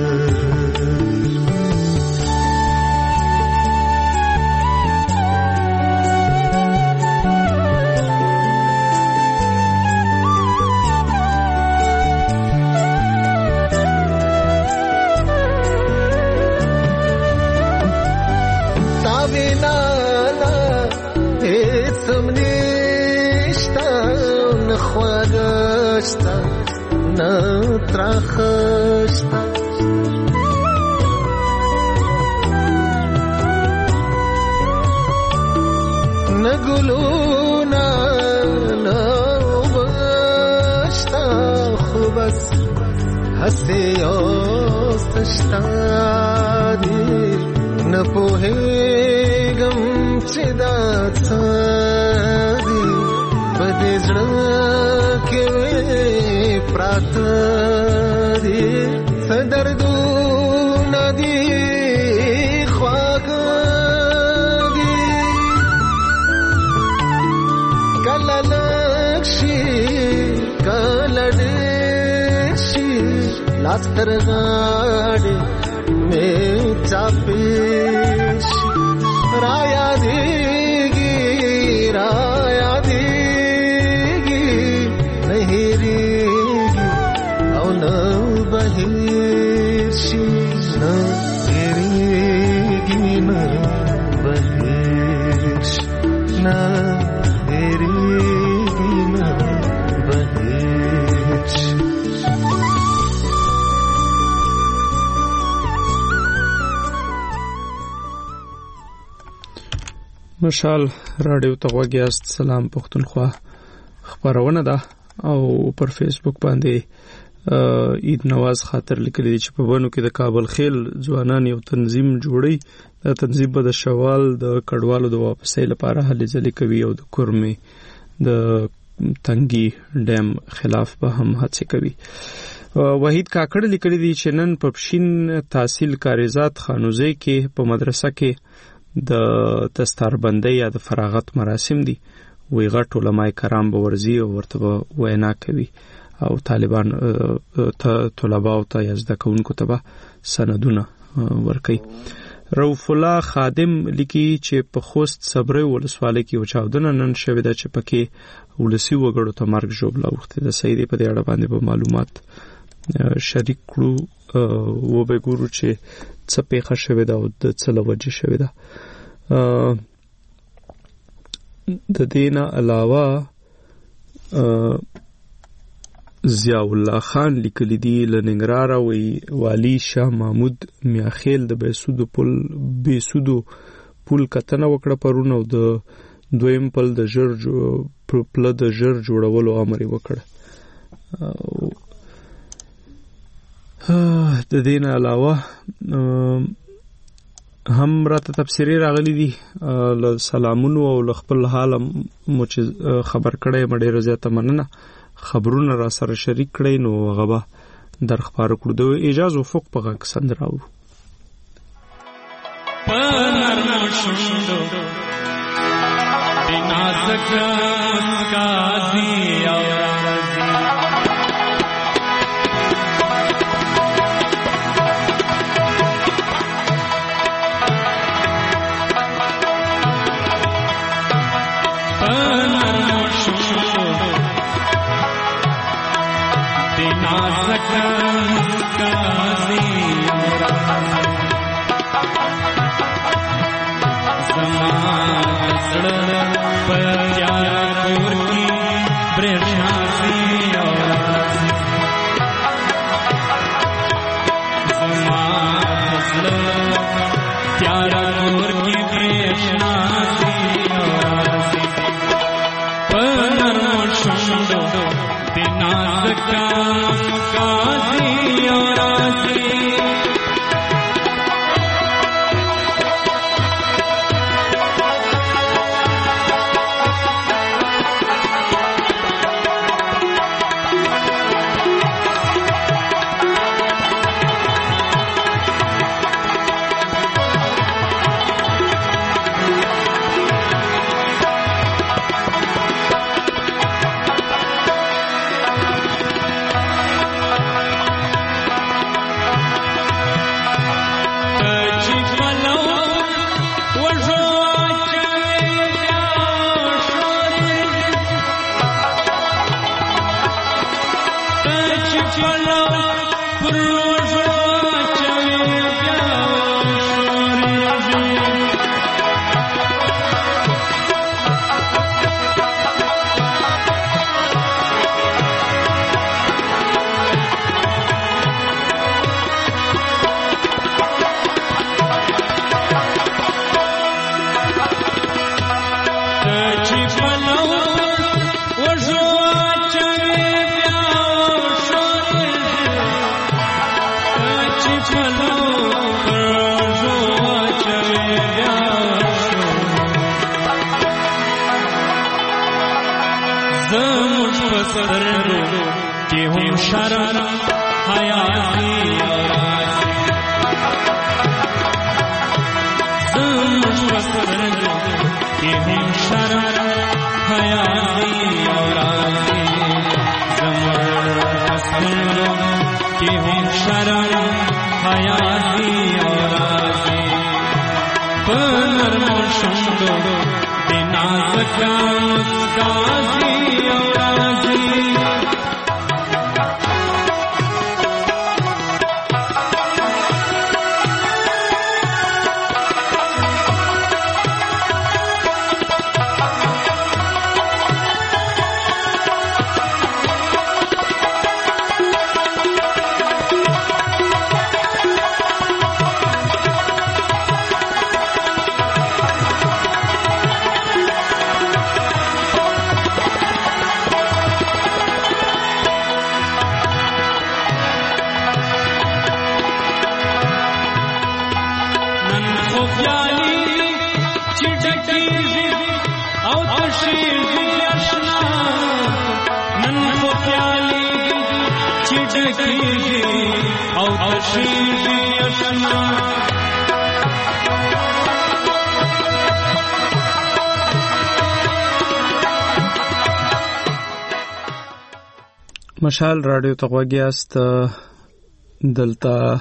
خواږشتا نه تراخشتا نه ګلونا نه وبشتا خو بس هسې یاستشتا دی نه پوهېږم چې دا څه دی په دې زړه پراته دي څه دردونه دي خواږه دي کله لږ شي کله ډېر شي لاس تر غاړې مې چاپې شي رایادېږي رایادېږي نه هېرېږي او نه بهیر شي نه هېرېږي نه بهیر شي نه هېرېږي نه بهیر شي. مشال رادیو ته غوږ یاست. سلام پښتونخوا خبرونه ده او پر فیسبوک باندې عید نواز خاطر لیکلی چې په بنو کې د کابل خیل ځوانان یو تنظیم جوړي. دا تنظیم به د شوال د کډوالو د واپسۍ لپاره هلې ځلې کوي او د کورمې د تنګي ډیم خلاف به هم هڅې کوي. وحید کاکړ لیکلی دی چې نن په پښین تحصیل کاریزات خانوزی کې په مدرسه کې د دستاربندۍ یا د فراغت مراسم دي. وی غټ علماء کرام به ورزي او ورته وینا کوي او طالبان طلباء او ته زده کوونکو ته به سندونه ورکوي. رؤف الله خادم لیکي چې په خوست صبري ولسوالۍ کې چاودنه نن شوې ده چې پکې ولسی وګړو ته مرګ ژوبله وخته د سیدې په دې اړه باندې به معلومات شریک کړو و به ګورو چې څه پیښه شوې ده او د څه لوجه شوې ده. د دینه علاوه ضیاء الله خان لیکلی دی لنګرار وی والی شاه محمود میاخیل د بیسودو پول کتنه وکړه پرون او د دویم پل د ژر جوړولو امر وکړ. د دین علاوه هم راته تفسیری راغلی دي ل سلامونو او خپل حال مو خبر کړی مډه زیاته مننه. خبرونه را سره شریک کړئ نو هغه به در خبرو کړو. د اعجاز افق په غږ سندراو پنرمو شوندو نازک مسکازی او رازی پنرمو شوندو نازک مسکازی او رازی مشال رادیو ته غوږی است. دلته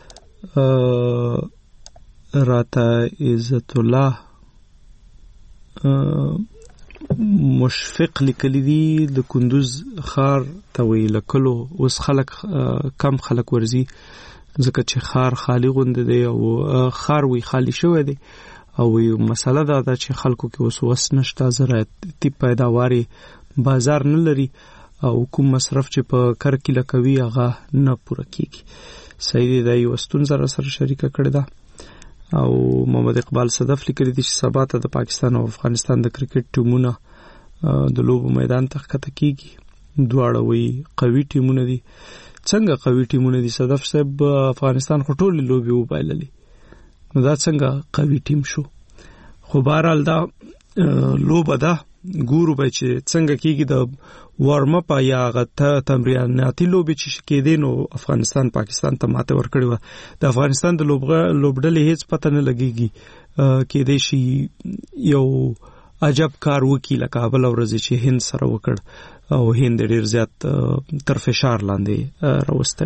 راته عزت الله مشفق لیکلی دی د کندوز خار ته ویل کلو. اوس خلک کم خلک ورزي ځکه چې خار خالی غوند دی او خار وی خالی شوی دی او یو مسله دا چې خلکو کې اوس وس نشته، زراعتي پیداواري بازار نه لري او کوم مصرف چې په کار کې لکوي هغه نه پوره کیږي. صحیح دی، یو ستون سره شریکه کړی ده او محمد اقبال صدف لیکلی دی چې سبا ته د پاکستان او افغانستان د کرکټ ټیمونه د لوبو میدان ته ښکته کیږي. دواړه وی قوي ټیمونه دي. څنګه قوي ټیمونه دي صدف صاحب؟ افغانستان خو ټول لوبي وبایللې، نو دا څنګه قوي ټیم شو؟ خو بهرحال دا لوبه ده ګورو به چې څنګه کیږي د وارم اپ یا غته تمریناتي لوبې چې کېدې نو افغانستان پاکستان ته ماته ورکړې و د افغانستان د لوبډلې هیڅ پته نه لګيږي کېدې شي یو عجب کار وکي لکه بل ورځ چې هند سره وکړ او هند ډیر زیات تر فشار لاندې راوسته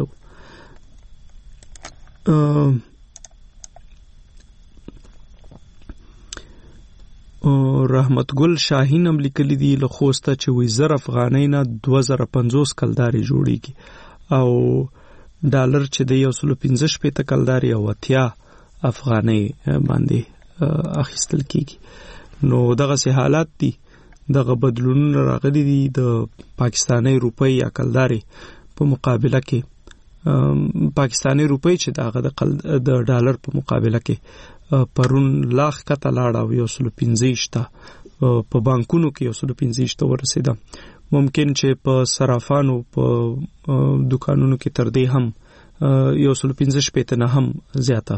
رحمت ګل شاهین هم لیکلي دي له خوسته چې وي زر افغانۍ نه 2050 کلداري جوړیږي او ډالر چې د 115 کلداري او 80 افغانۍ باندې اخیستل کیږي نو دغه سه حالات دي دغه بدلون راغلي دي د پاکستاني روپۍ یا کلداري په مقابله کې پاکستاني روپۍ چې دغه د ډالر په مقابله کې پرون لاخ کته لاړه او 115 په بانکونو کې 115 ورسېده ممکن چې په صرافانو په دکانونو کې تر دې هم 115 نه هم زیاته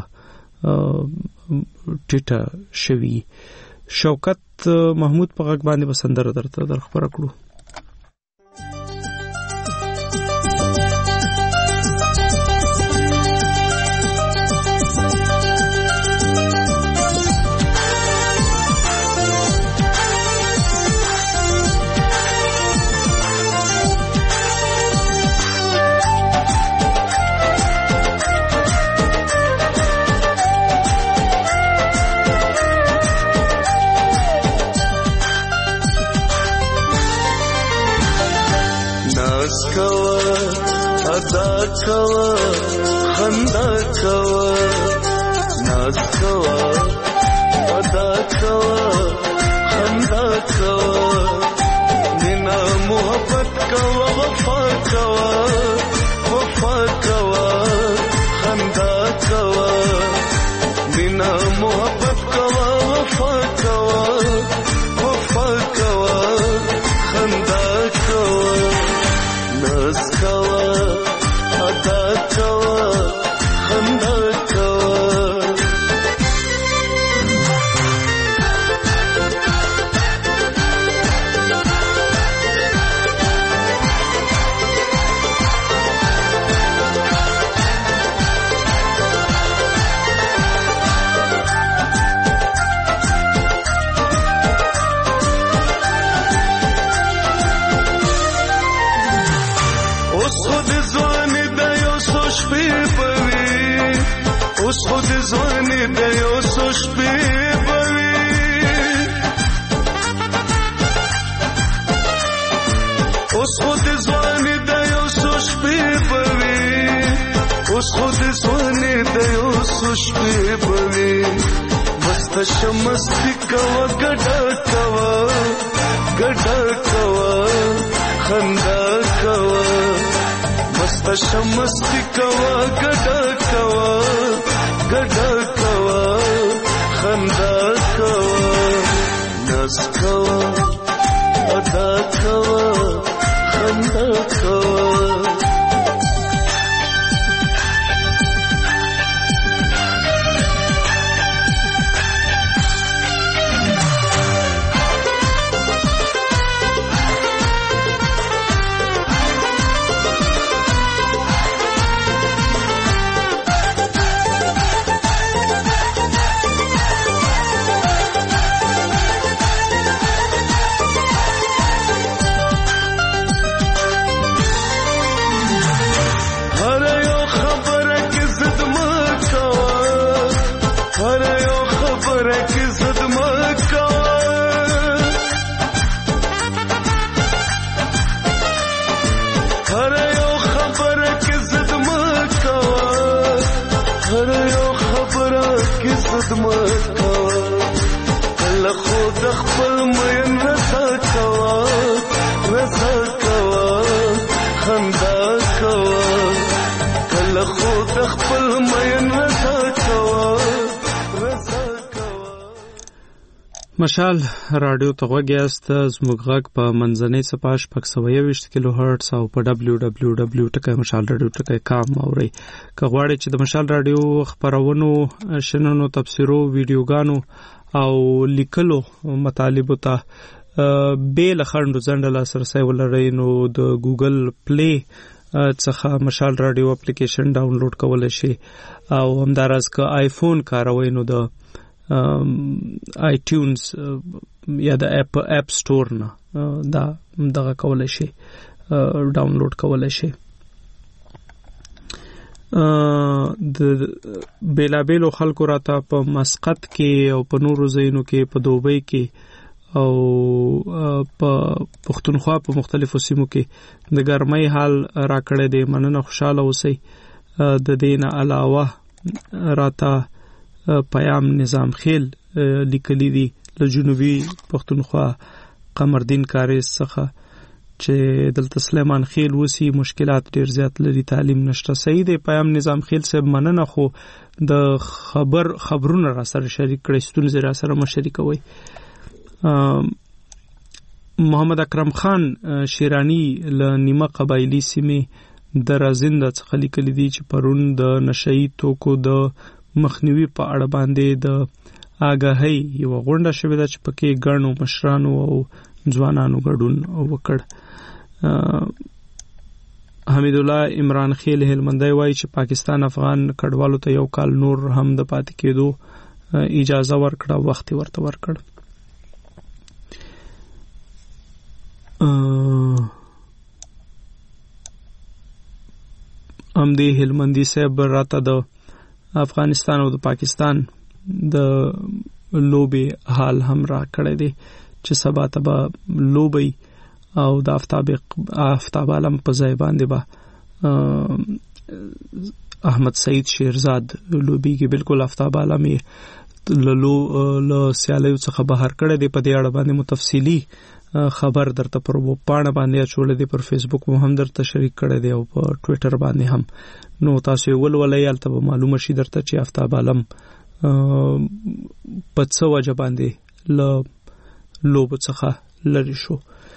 ټیټه شوی شوکت محمود په غږ باندې بسندره درته در خبره کړو خندا کوا ناز کوا ادا کوا خندا کوا مینا محبت کوا وفا کوا خندا کوا مینا محبت کوا وفا کوا خندا کوا ناز کوا ادا کوا خندا اوس خود ځواني د یو څو شپې بوي اوس خود ځواني د یو څو شپې بوي اوس خود ځواني د یو څو شپې بوي مست شمستی کوا ګډا کوا خندا کوا مست شمستی کوا ګډا کوا خندا کوا ناز کوا ادا کوا خندا کوا مشال رادیو ته غوږیاست زموږ غږ په منځنۍ صفحه 620 کیلو هرتز او په www.mashalradio.com اورئ که غواړئ چې د مشال رادیو خبرونو شننو تفسیرو ویډیوګانو او لیکلو مطالبو ته به لخندو ځنډ لاسرسي ولرئ نو د ګوګل پلی څخه مشال رادیو اپلیکیشن ډاونلوډ کولای شئ او همدارس که آیفون کاروئ نو د آیټیونز یا د اپ سٹور نه دا دغه کولای شئ ډاونلوډ کولای شئ. د بیلابیلو خلکو راته په مسقط کې او په نورو ځایونو کې په دوبۍ کې او په پښتونخوا په مختلفو سیمو کې د ګرمۍ حال راکړی دی. مننه، خوشاله اوسئ. د دې نه علاوه راته پیام نظام خیل لیکلی دی له جنوبي پښتونخوا قمردین کاریز څخه چې دلته سلیمان خیل وسی مشکلات ډیر زیات لري، تعلیم نشته. صحیح دی پیام نظام خیل صاحب، مننه، خو د خبرونه را سره شریک کړئ، ستونزې را سره مشارکوئ. محمد اکرم خان شیرانی له نیمه قبایلی سیمې د رازنده څخه لیکلی دی چې پرون د نشئی توکو د مخنیوي په اړه باندې د آګاهۍ یو غونډه شوې ده چې پکې ګڼو مشرانو او ځوانانو ګډون وکړ. حمید الله عمران خیل هلمندی وایي چې پاکستان افغان کډوالو ته یو کال نور هم د پاتې کېدو اجازه ورکړه، وخت ورته ورکړ. امدی هلمندی صاحب راته د افغانستان او د پاکستان د لوبي حال هم را کړی دی چې سبا ته به لوبي او د آفتاب عالم په ځای باندې به احمد سعید شیرزاد لوبي کې بالکل آفتاب عالم له سیالیو څخه بهر کړی دی. په دې اړه باندې متفصیلی خبر درته پر پاڼه باندې اچولې دی، پر فیسبوک مو هم درته شریک کړی دی او په ټویټر باندې هم. نو تاسو ولولئ، هلته به معلومه شي درته چې آفتاب عالم په څه وجه باندې له لوبو څخه لرې شو.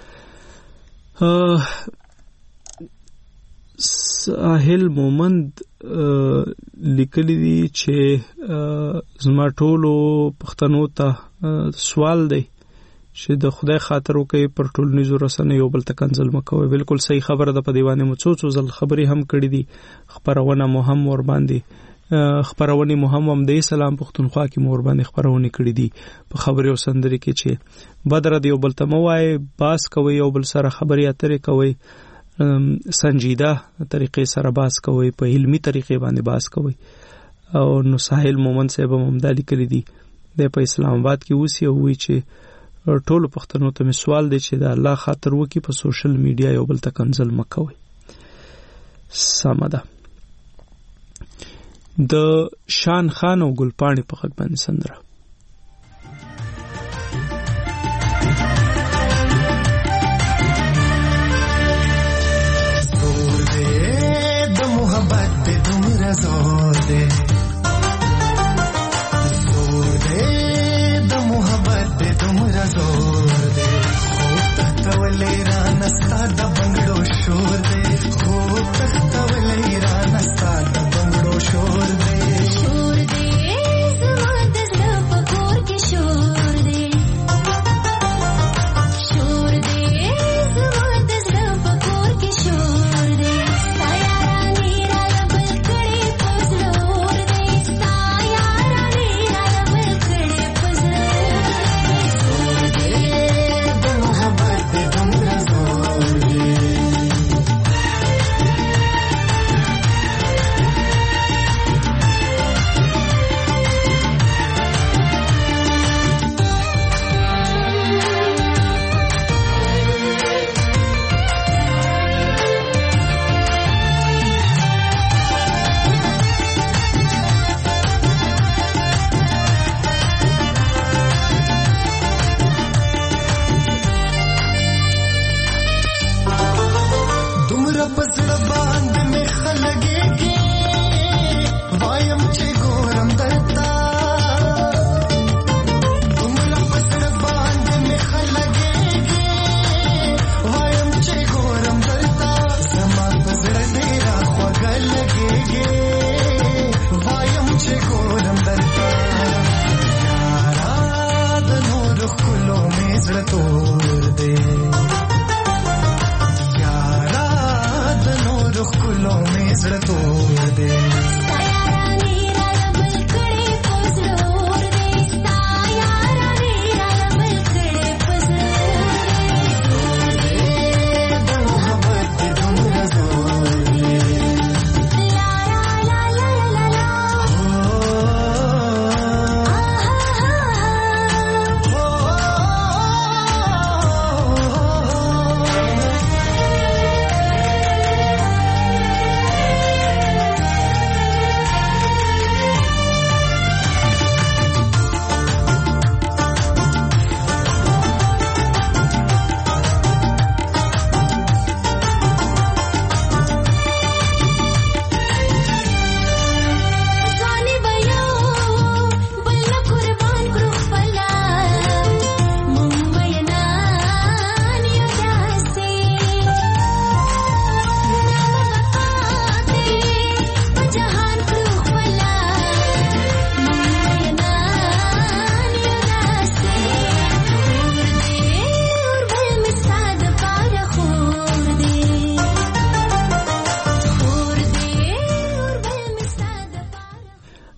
ساحل مومند لیکلی دی چې زما ټولو پښتنو ته سوال دی چې د خدای خاطر وکړي پر ټولنیزو رسنیو بل ته کنځل مه کوئ. بالکل صحیح خبره ده. په دې باندې مو څو ځل خبرې هم کړې دي، خپرونه مو هم ور باندې خبرونه مو هم د اسلام پښتونخوا کې مور باندې خبرونه کړې دي په خبرې او سندري کې چې بدر دی او بل ته مو وای باس کوي او بل سره خبرې اترې کوي، سنجیده طریقې سره باس کوي، په علمي طریقې باندې باس کوي. او نو ساحل مومن صاحب هم دالی کړی دي د په اسلام آباد کې اوسي او وی چې ټولو پښتنو ته سوال دی چې د الله خاطر وکي په سوشل میډیا یو بل ته کنځل مکوي. سمه ده. د شان خان او ګلپاڼې په غږ باندې سندره. زور دې د محبت دې دومره زور دې، زور دې د محبت دې دومره زور دې، خو تختولې را نستا د بنگړو شور دې، خو تختولې را نستا د بنگړو شور دې، شور دې زما د زړه په کور کې شور دې، شور دې زما د زړه په کور کې شور دې، ستا یارانې را بل کړې په زړور دې،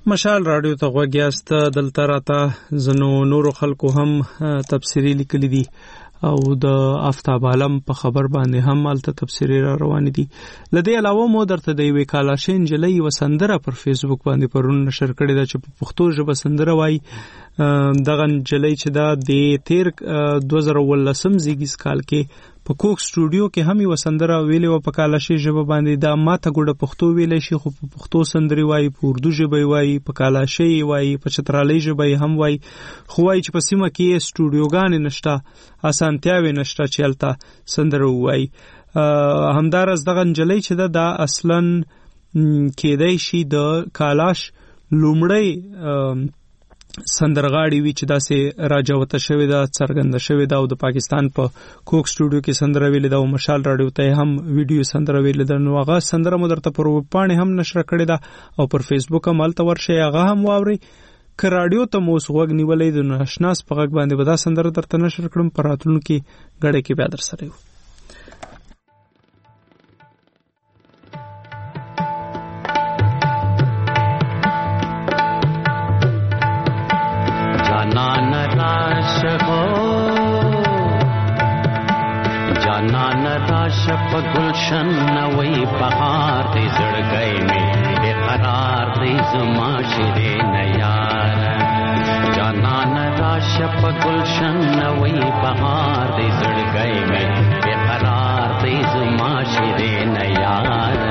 مشال رادیو ته غوږ یاست. دلته راته زنو نورو خلکو هم تفسیری لیکلي دي او د آفتاب عالم په خبر باندې هم مالته تفسیری را روان دي. لدې علاوه مو درته د یوې کالاشین جلۍ و سندره پر فیسبوک باندې پرون نشر کړې ده چې په پښتو ژبه سندره وایي. دغه جلۍ چې دا د تیر 2018 زیږیز کال کې په کوک سټوډیو کې هم یو سندره ویلې و په کالاشي ژبه باندې. دا ماته ګوډه پښتو ویلې شي خو په پښتو سندري وایي، په اردو ژبه وایي، په کالاشي وایي، په چترالي ژبه هم وایي. خو وایي چې په سیمه کې سټوډیوګان نشته، اسانتیاوي نشته چې هلته سندره وایي. همدارس دغه جلۍ چې دا اصلا کېدای شي د کالاش لومړی سندرغاړي وی چې داسې راجوته شوی دا څرګنده شوی دا او د پاکستان په کوک سټوډیو کې سندره ویلې دا او مشال رادیو ته هم ویډیو سندره ویلې دا. نو هغه سندره مو درته پر وپاڼې هم نشر کړې ده او پر فیسبوک هم هلته ورشئ، هغه هم واورئ. که رادیو ته مو اوس غوږ نیولی د ناشناس په غږ باندې به دا سندره درته نشر کړم، په راتلونکي ګړی کې بیا در سره یو. جانان راش ہو جانان راش پا گلشن نوی بہار دی زڑ گئے میں بے قرار دی زما شیرین یار. جانان راش پا گلشن نوی بہار دی زڑ گئے میں بے قرار دی زما شیرین یار.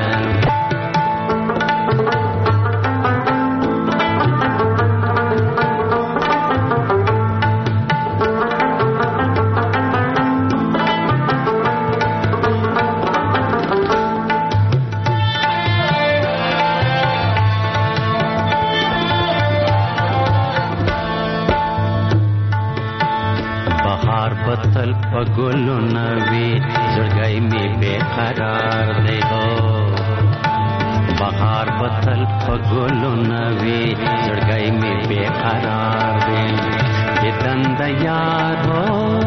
بطل پگلو نوی زڑگئی میں بے قرار دے ہو. بہار بطل پگلو نوی زڑگئی میں بے قرار دے. یہ دند یار ہو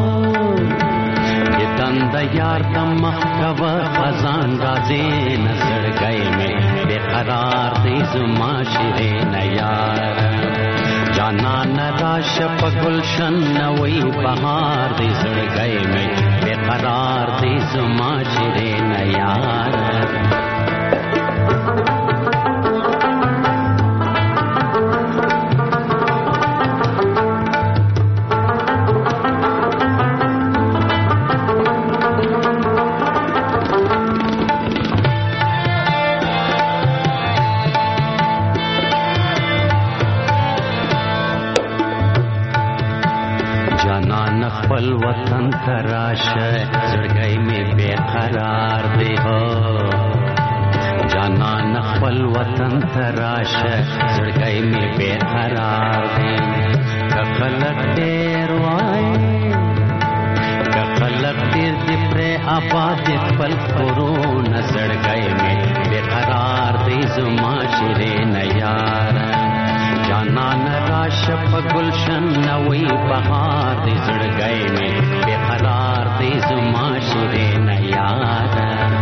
یہ دند یار تمخ کور خزان رازے نظر گئے میں بے قرار دے زما شیرین یار. جانان راش پا گلشن نوی بہار دی زڑ گئے میں بے قرار دی زما شیرین یار. خپل وطن تراشه زړګی می بے قرار دی هو. جانان خپل وطن تراشه زړګی می بے قرار دی. کخلق ډیر وای کخلق ډیر دی پر آباد خپل کورون زړګی می بے قرار دی زما شیرین یار. جانان راش پا گلشن نوی بہار دی زڑ گئے میں بے قرار دی زما شیرین یار.